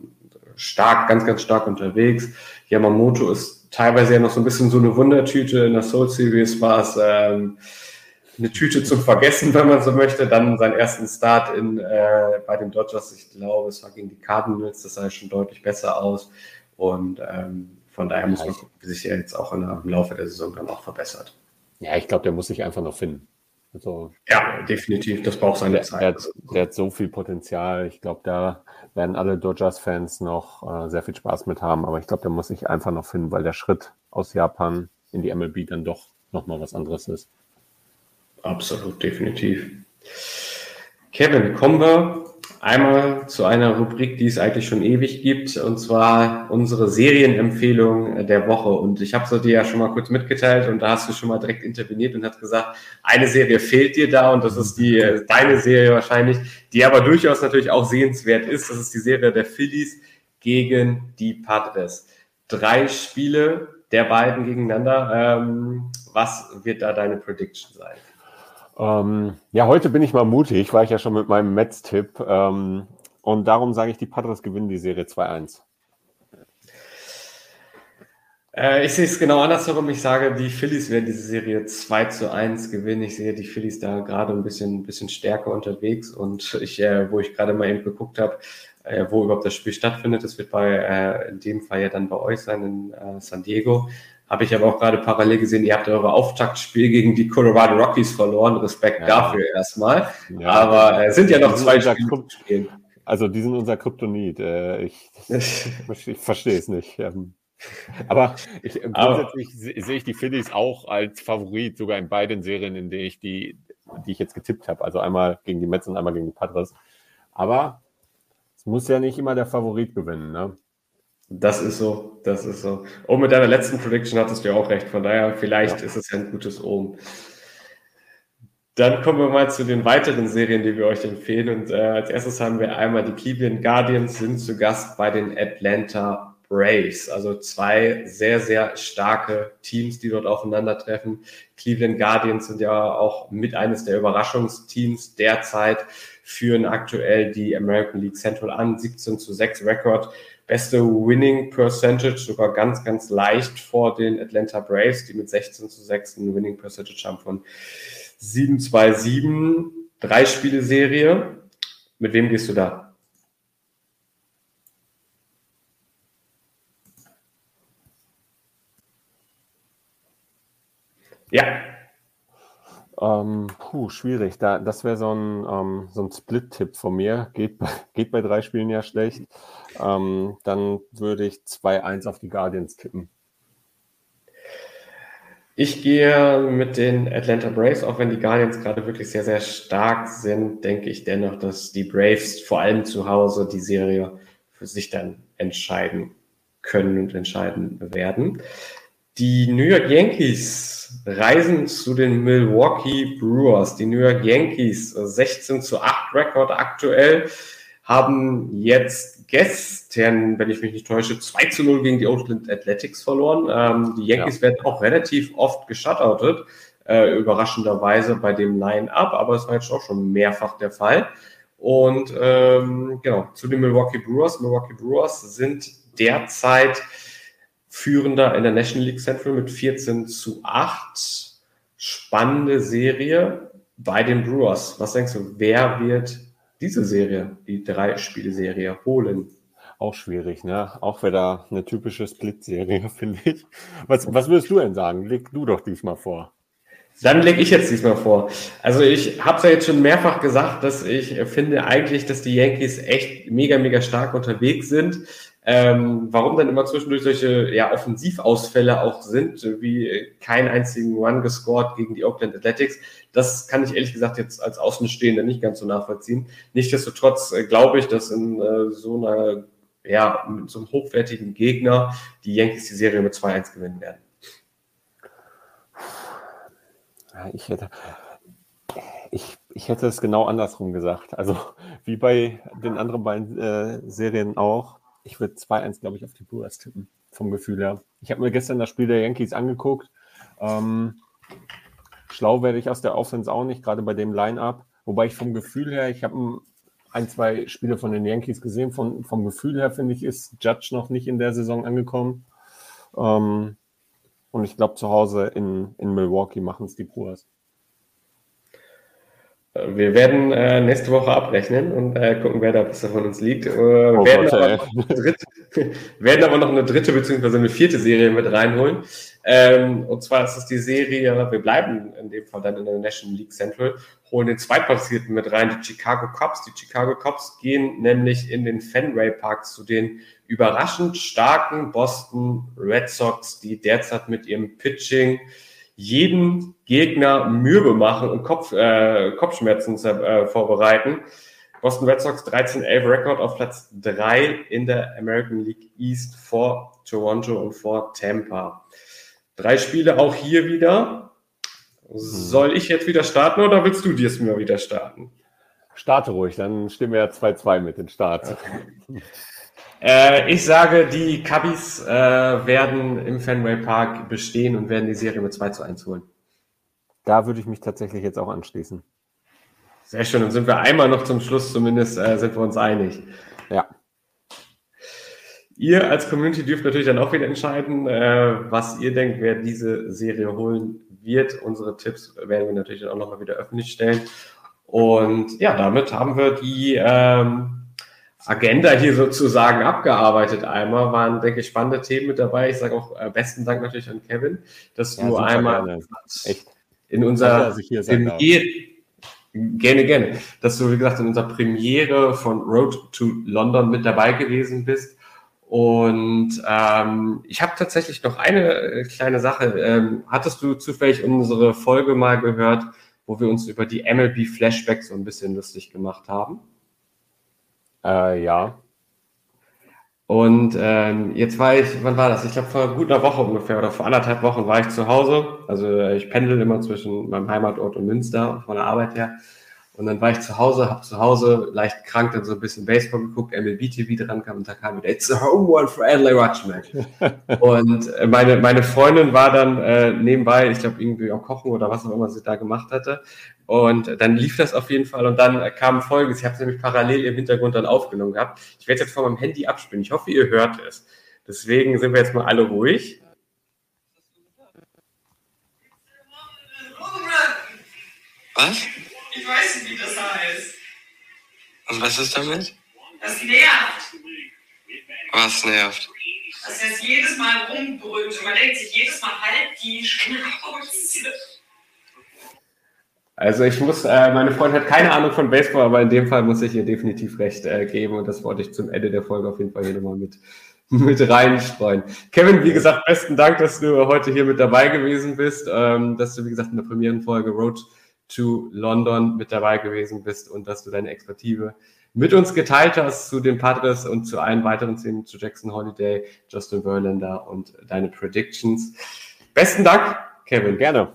ganz, ganz stark unterwegs. Yamamoto ist teilweise ja noch so ein bisschen so eine Wundertüte. In der Soul Series war es eine Tüte zum Vergessen, wenn man so möchte. Dann seinen ersten Start bei den Dodgers, ich glaube, es war gegen die Cardinals, das sah schon deutlich besser aus. Und von daher muss man gucken, wie sich er jetzt auch im Laufe der Saison dann auch verbessert. Ja, ich glaube, der muss sich einfach noch finden. Also, ja, definitiv, das braucht seine Zeit. Der hat so viel Potenzial. Ich glaube, da werden alle Dodgers-Fans noch sehr viel Spaß mit haben. Aber ich glaube, der muss sich einfach noch finden, weil der Schritt aus Japan in die MLB dann doch nochmal was anderes ist. Absolut, definitiv. Kevin, kommen wir einmal zu einer Rubrik, die es eigentlich schon ewig gibt, und zwar unsere Serienempfehlung der Woche. Und ich habe es dir ja schon mal kurz mitgeteilt und da hast du schon mal direkt interveniert und hast gesagt, eine Serie fehlt dir da und das ist deine Serie wahrscheinlich, die aber durchaus natürlich auch sehenswert ist. Das ist die Serie der Phillies gegen die Padres. 3 Spiele der beiden gegeneinander. Was wird da deine Prediction sein? Ja, heute bin ich mal mutig, war ich ja schon mit meinem Mets-Tipp. Und darum sage ich, die Padres gewinnen die Serie 2-1. Ich sehe es genau andersherum. Ich sage, die Phillies werden diese Serie 2-1 gewinnen. Ich sehe die Phillies da gerade ein bisschen stärker unterwegs. Und wo ich gerade mal eben geguckt habe, wo überhaupt das Spiel stattfindet, das wird in dem Fall ja dann bei euch sein in San Diego. Habe ich aber auch gerade parallel gesehen, ihr habt eure Auftaktspiel gegen die Colorado Rockies verloren. Respekt dafür erstmal. Ja, aber es sind ja noch 2 Spiele zu spielen. Also die sind unser Kryptonit. Ich verstehe es nicht. Aber grundsätzlich sehe ich die Phillies auch als Favorit, sogar in beiden Serien, in denen ich die ich jetzt getippt habe. Also einmal gegen die Mets und einmal gegen die Padres. Aber es muss ja nicht immer der Favorit gewinnen, ne? Das ist so. Und mit deiner letzten Prediction hattest du ja auch recht. Von daher, vielleicht ist es ja ein gutes Omen. Dann kommen wir mal zu den weiteren Serien, die wir euch empfehlen. Und als erstes haben wir einmal die Cleveland Guardians sind zu Gast bei den Atlanta Braves. Also 2 sehr, sehr starke Teams, die dort aufeinandertreffen. Cleveland Guardians sind ja auch mit eines der Überraschungsteams derzeit, führen aktuell die American League Central an, 17-6 Rekord. Beste Winning Percentage, sogar ganz, ganz leicht vor den Atlanta Braves, die mit 16-6 eine Winning Percentage haben von 7-2-7. 3 Spiele Serie. Mit wem gehst du da? Ja. Schwierig. Das wäre so ein Split-Tipp von mir. Geht bei 3 Spielen ja schlecht. Dann würde ich 2-1 auf die Guardians tippen. Ich gehe mit den Atlanta Braves, auch wenn die Guardians gerade wirklich sehr, sehr stark sind, denke ich dennoch, dass die Braves vor allem zu Hause die Serie für sich dann entscheiden können und entscheiden werden. Die New York Yankees reisen zu den Milwaukee Brewers. Die New York Yankees 16-8 Rekord aktuell, haben jetzt gestern, wenn ich mich nicht täusche, 2-0 gegen die Oakland Athletics verloren. Die Yankees werden auch relativ oft geshutoutet, überraschenderweise bei dem Line-Up, aber es war jetzt auch schon mehrfach der Fall. Und zu den Milwaukee Brewers. Milwaukee Brewers sind derzeit Führender in der National League Central mit 14-8. Spannende Serie bei den Brewers. Was denkst du, wer wird diese Serie, die 3-Spiele-Serie, holen? Auch schwierig, ne? Auch wieder eine typische Split-Serie, finde ich. Was würdest du denn sagen? Leg du doch diesmal vor. Dann lege ich jetzt diesmal vor. Also ich habe es ja jetzt schon mehrfach gesagt, dass ich finde eigentlich, dass die Yankees echt mega, mega stark unterwegs sind. Warum dann immer zwischendurch solche Offensivausfälle auch sind, wie keinen einzigen Run gescored gegen die Oakland Athletics, das kann ich ehrlich gesagt jetzt als Außenstehender nicht ganz so nachvollziehen. Nichtsdestotrotz glaube ich, dass in mit so einem hochwertigen Gegner die Yankees die Serie mit 2-1 gewinnen werden. Ich hätte es genau andersrum gesagt. Also wie bei den anderen beiden Serien auch. Ich würde 2-1, glaube ich, auf die Brewers tippen, vom Gefühl her. Ich habe mir gestern das Spiel der Yankees angeguckt. Schlau werde ich aus der Offense auch nicht, gerade bei dem Line-Up. Wobei ich vom Gefühl her, ich habe 1-2 Spiele von den Yankees gesehen. Vom Gefühl her, finde ich, ist Judge noch nicht in der Saison angekommen. Und ich glaube, zu Hause in Milwaukee machen es die Brewers. Wir werden nächste Woche abrechnen und gucken, wer da besser von uns liegt. Werden aber noch eine dritte bzw. eine vierte Serie mit reinholen. Und zwar ist es die Serie, wir bleiben in dem Fall dann in der National League Central, holen den Zweitplatzierten mit rein, die Chicago Cubs. Die Chicago Cubs gehen nämlich in den Fenway Park zu den überraschend starken Boston Red Sox, die derzeit mit ihrem Pitching jeden Gegner mürbe machen und Kopfschmerzen vorbereiten. Boston Red Sox 13-11 Rekord auf Platz 3 in der American League East vor Toronto und vor Tampa. 3 Spiele auch hier wieder. Soll ich jetzt wieder starten oder willst du dir mal wieder starten? Starte ruhig, dann stehen wir ja 2-2 mit dem Start. Okay. Ich sage, die Cubbies werden im Fenway Park bestehen und werden die Serie mit 2-1 holen. Da würde ich mich tatsächlich jetzt auch anschließen. Sehr schön, dann sind wir einmal noch zum Schluss zumindest, sind wir uns einig. Ja. Ihr als Community dürft natürlich dann auch wieder entscheiden, was ihr denkt, wer diese Serie holen wird. Unsere Tipps werden wir natürlich dann auch nochmal wieder öffentlich stellen. Und ja, damit haben wir die Agenda hier sozusagen abgearbeitet einmal. Waren, denke ich, spannende Themen mit dabei. Ich sage auch besten Dank natürlich an Kevin, dass du einmal in unserer Premiere, gerne, dass du, wie gesagt, in unserer Premiere von Road to London mit dabei gewesen bist. Und ich habe tatsächlich noch eine kleine Sache. Hattest du zufällig unsere Folge mal gehört, wo wir uns über die MLB Flashbacks so ein bisschen lustig gemacht haben? Ja. Und jetzt war ich, wann war das? Ich glaube, vor gut einer Woche ungefähr oder vor 1,5 Wochen war ich zu Hause. Also ich pendel immer zwischen meinem Heimatort und Münster von der Arbeit her. Und dann war ich zu Hause, habe zu Hause leicht krank, dann so ein bisschen Baseball geguckt, MLB TV dran kam und da kam wieder, it's a home run for Adley Rutschman. Und meine Freundin war dann nebenbei, ich glaube irgendwie am Kochen oder was auch immer sie da gemacht hatte. Und dann lief das auf jeden Fall und dann kam Folgendes, ich habe es nämlich parallel im Hintergrund dann aufgenommen gehabt. Ich werde jetzt von meinem Handy abspielen, ich hoffe, ihr hört es. Deswegen sind wir jetzt mal alle ruhig. Was? Ich weiß nicht, wie das heißt. Und was ist damit? Das nervt. Was nervt? Dass er jetzt jedes Mal rumbrüllt und man denkt sich jedes Mal halt die Schnauze. Also ich muss, meine Freundin hat keine Ahnung von Baseball, aber in dem Fall muss ich ihr definitiv recht geben und das wollte ich zum Ende der Folge auf jeden Fall hier nochmal mit reinstreuen. Kevin, wie gesagt, besten Dank, dass du heute hier mit dabei gewesen bist, dass du, wie gesagt, in der Premierenfolge Road to London mit dabei gewesen bist und dass du deine Expertise mit uns geteilt hast zu den Padres und zu allen weiteren Themen, zu Jackson Holiday, Justin Verlander und deine Predictions. Besten Dank, Kevin. Gerne.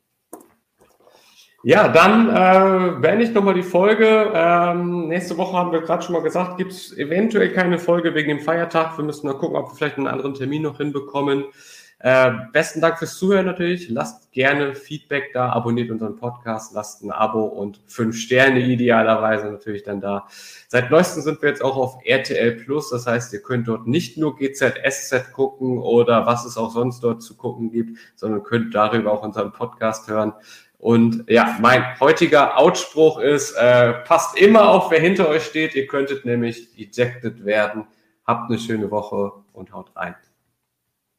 Ja, dann beende ich nochmal die Folge. Nächste Woche haben wir gerade schon mal gesagt, gibt es eventuell keine Folge wegen dem Feiertag. Wir müssen mal gucken, ob wir vielleicht einen anderen Termin noch hinbekommen. Besten Dank fürs Zuhören natürlich. Lasst gerne Feedback da, abonniert unseren Podcast, lasst ein Abo und 5 Sterne idealerweise natürlich dann da. Seit neuestem sind wir jetzt auch auf RTL Plus, das heißt, ihr könnt dort nicht nur GZSZ gucken oder was es auch sonst dort zu gucken gibt, sondern könnt darüber auch unseren Podcast hören. Und ja, mein heutiger Outspruch ist, passt immer auf, wer hinter euch steht. Ihr könntet nämlich ejected werden. Habt eine schöne Woche und haut rein.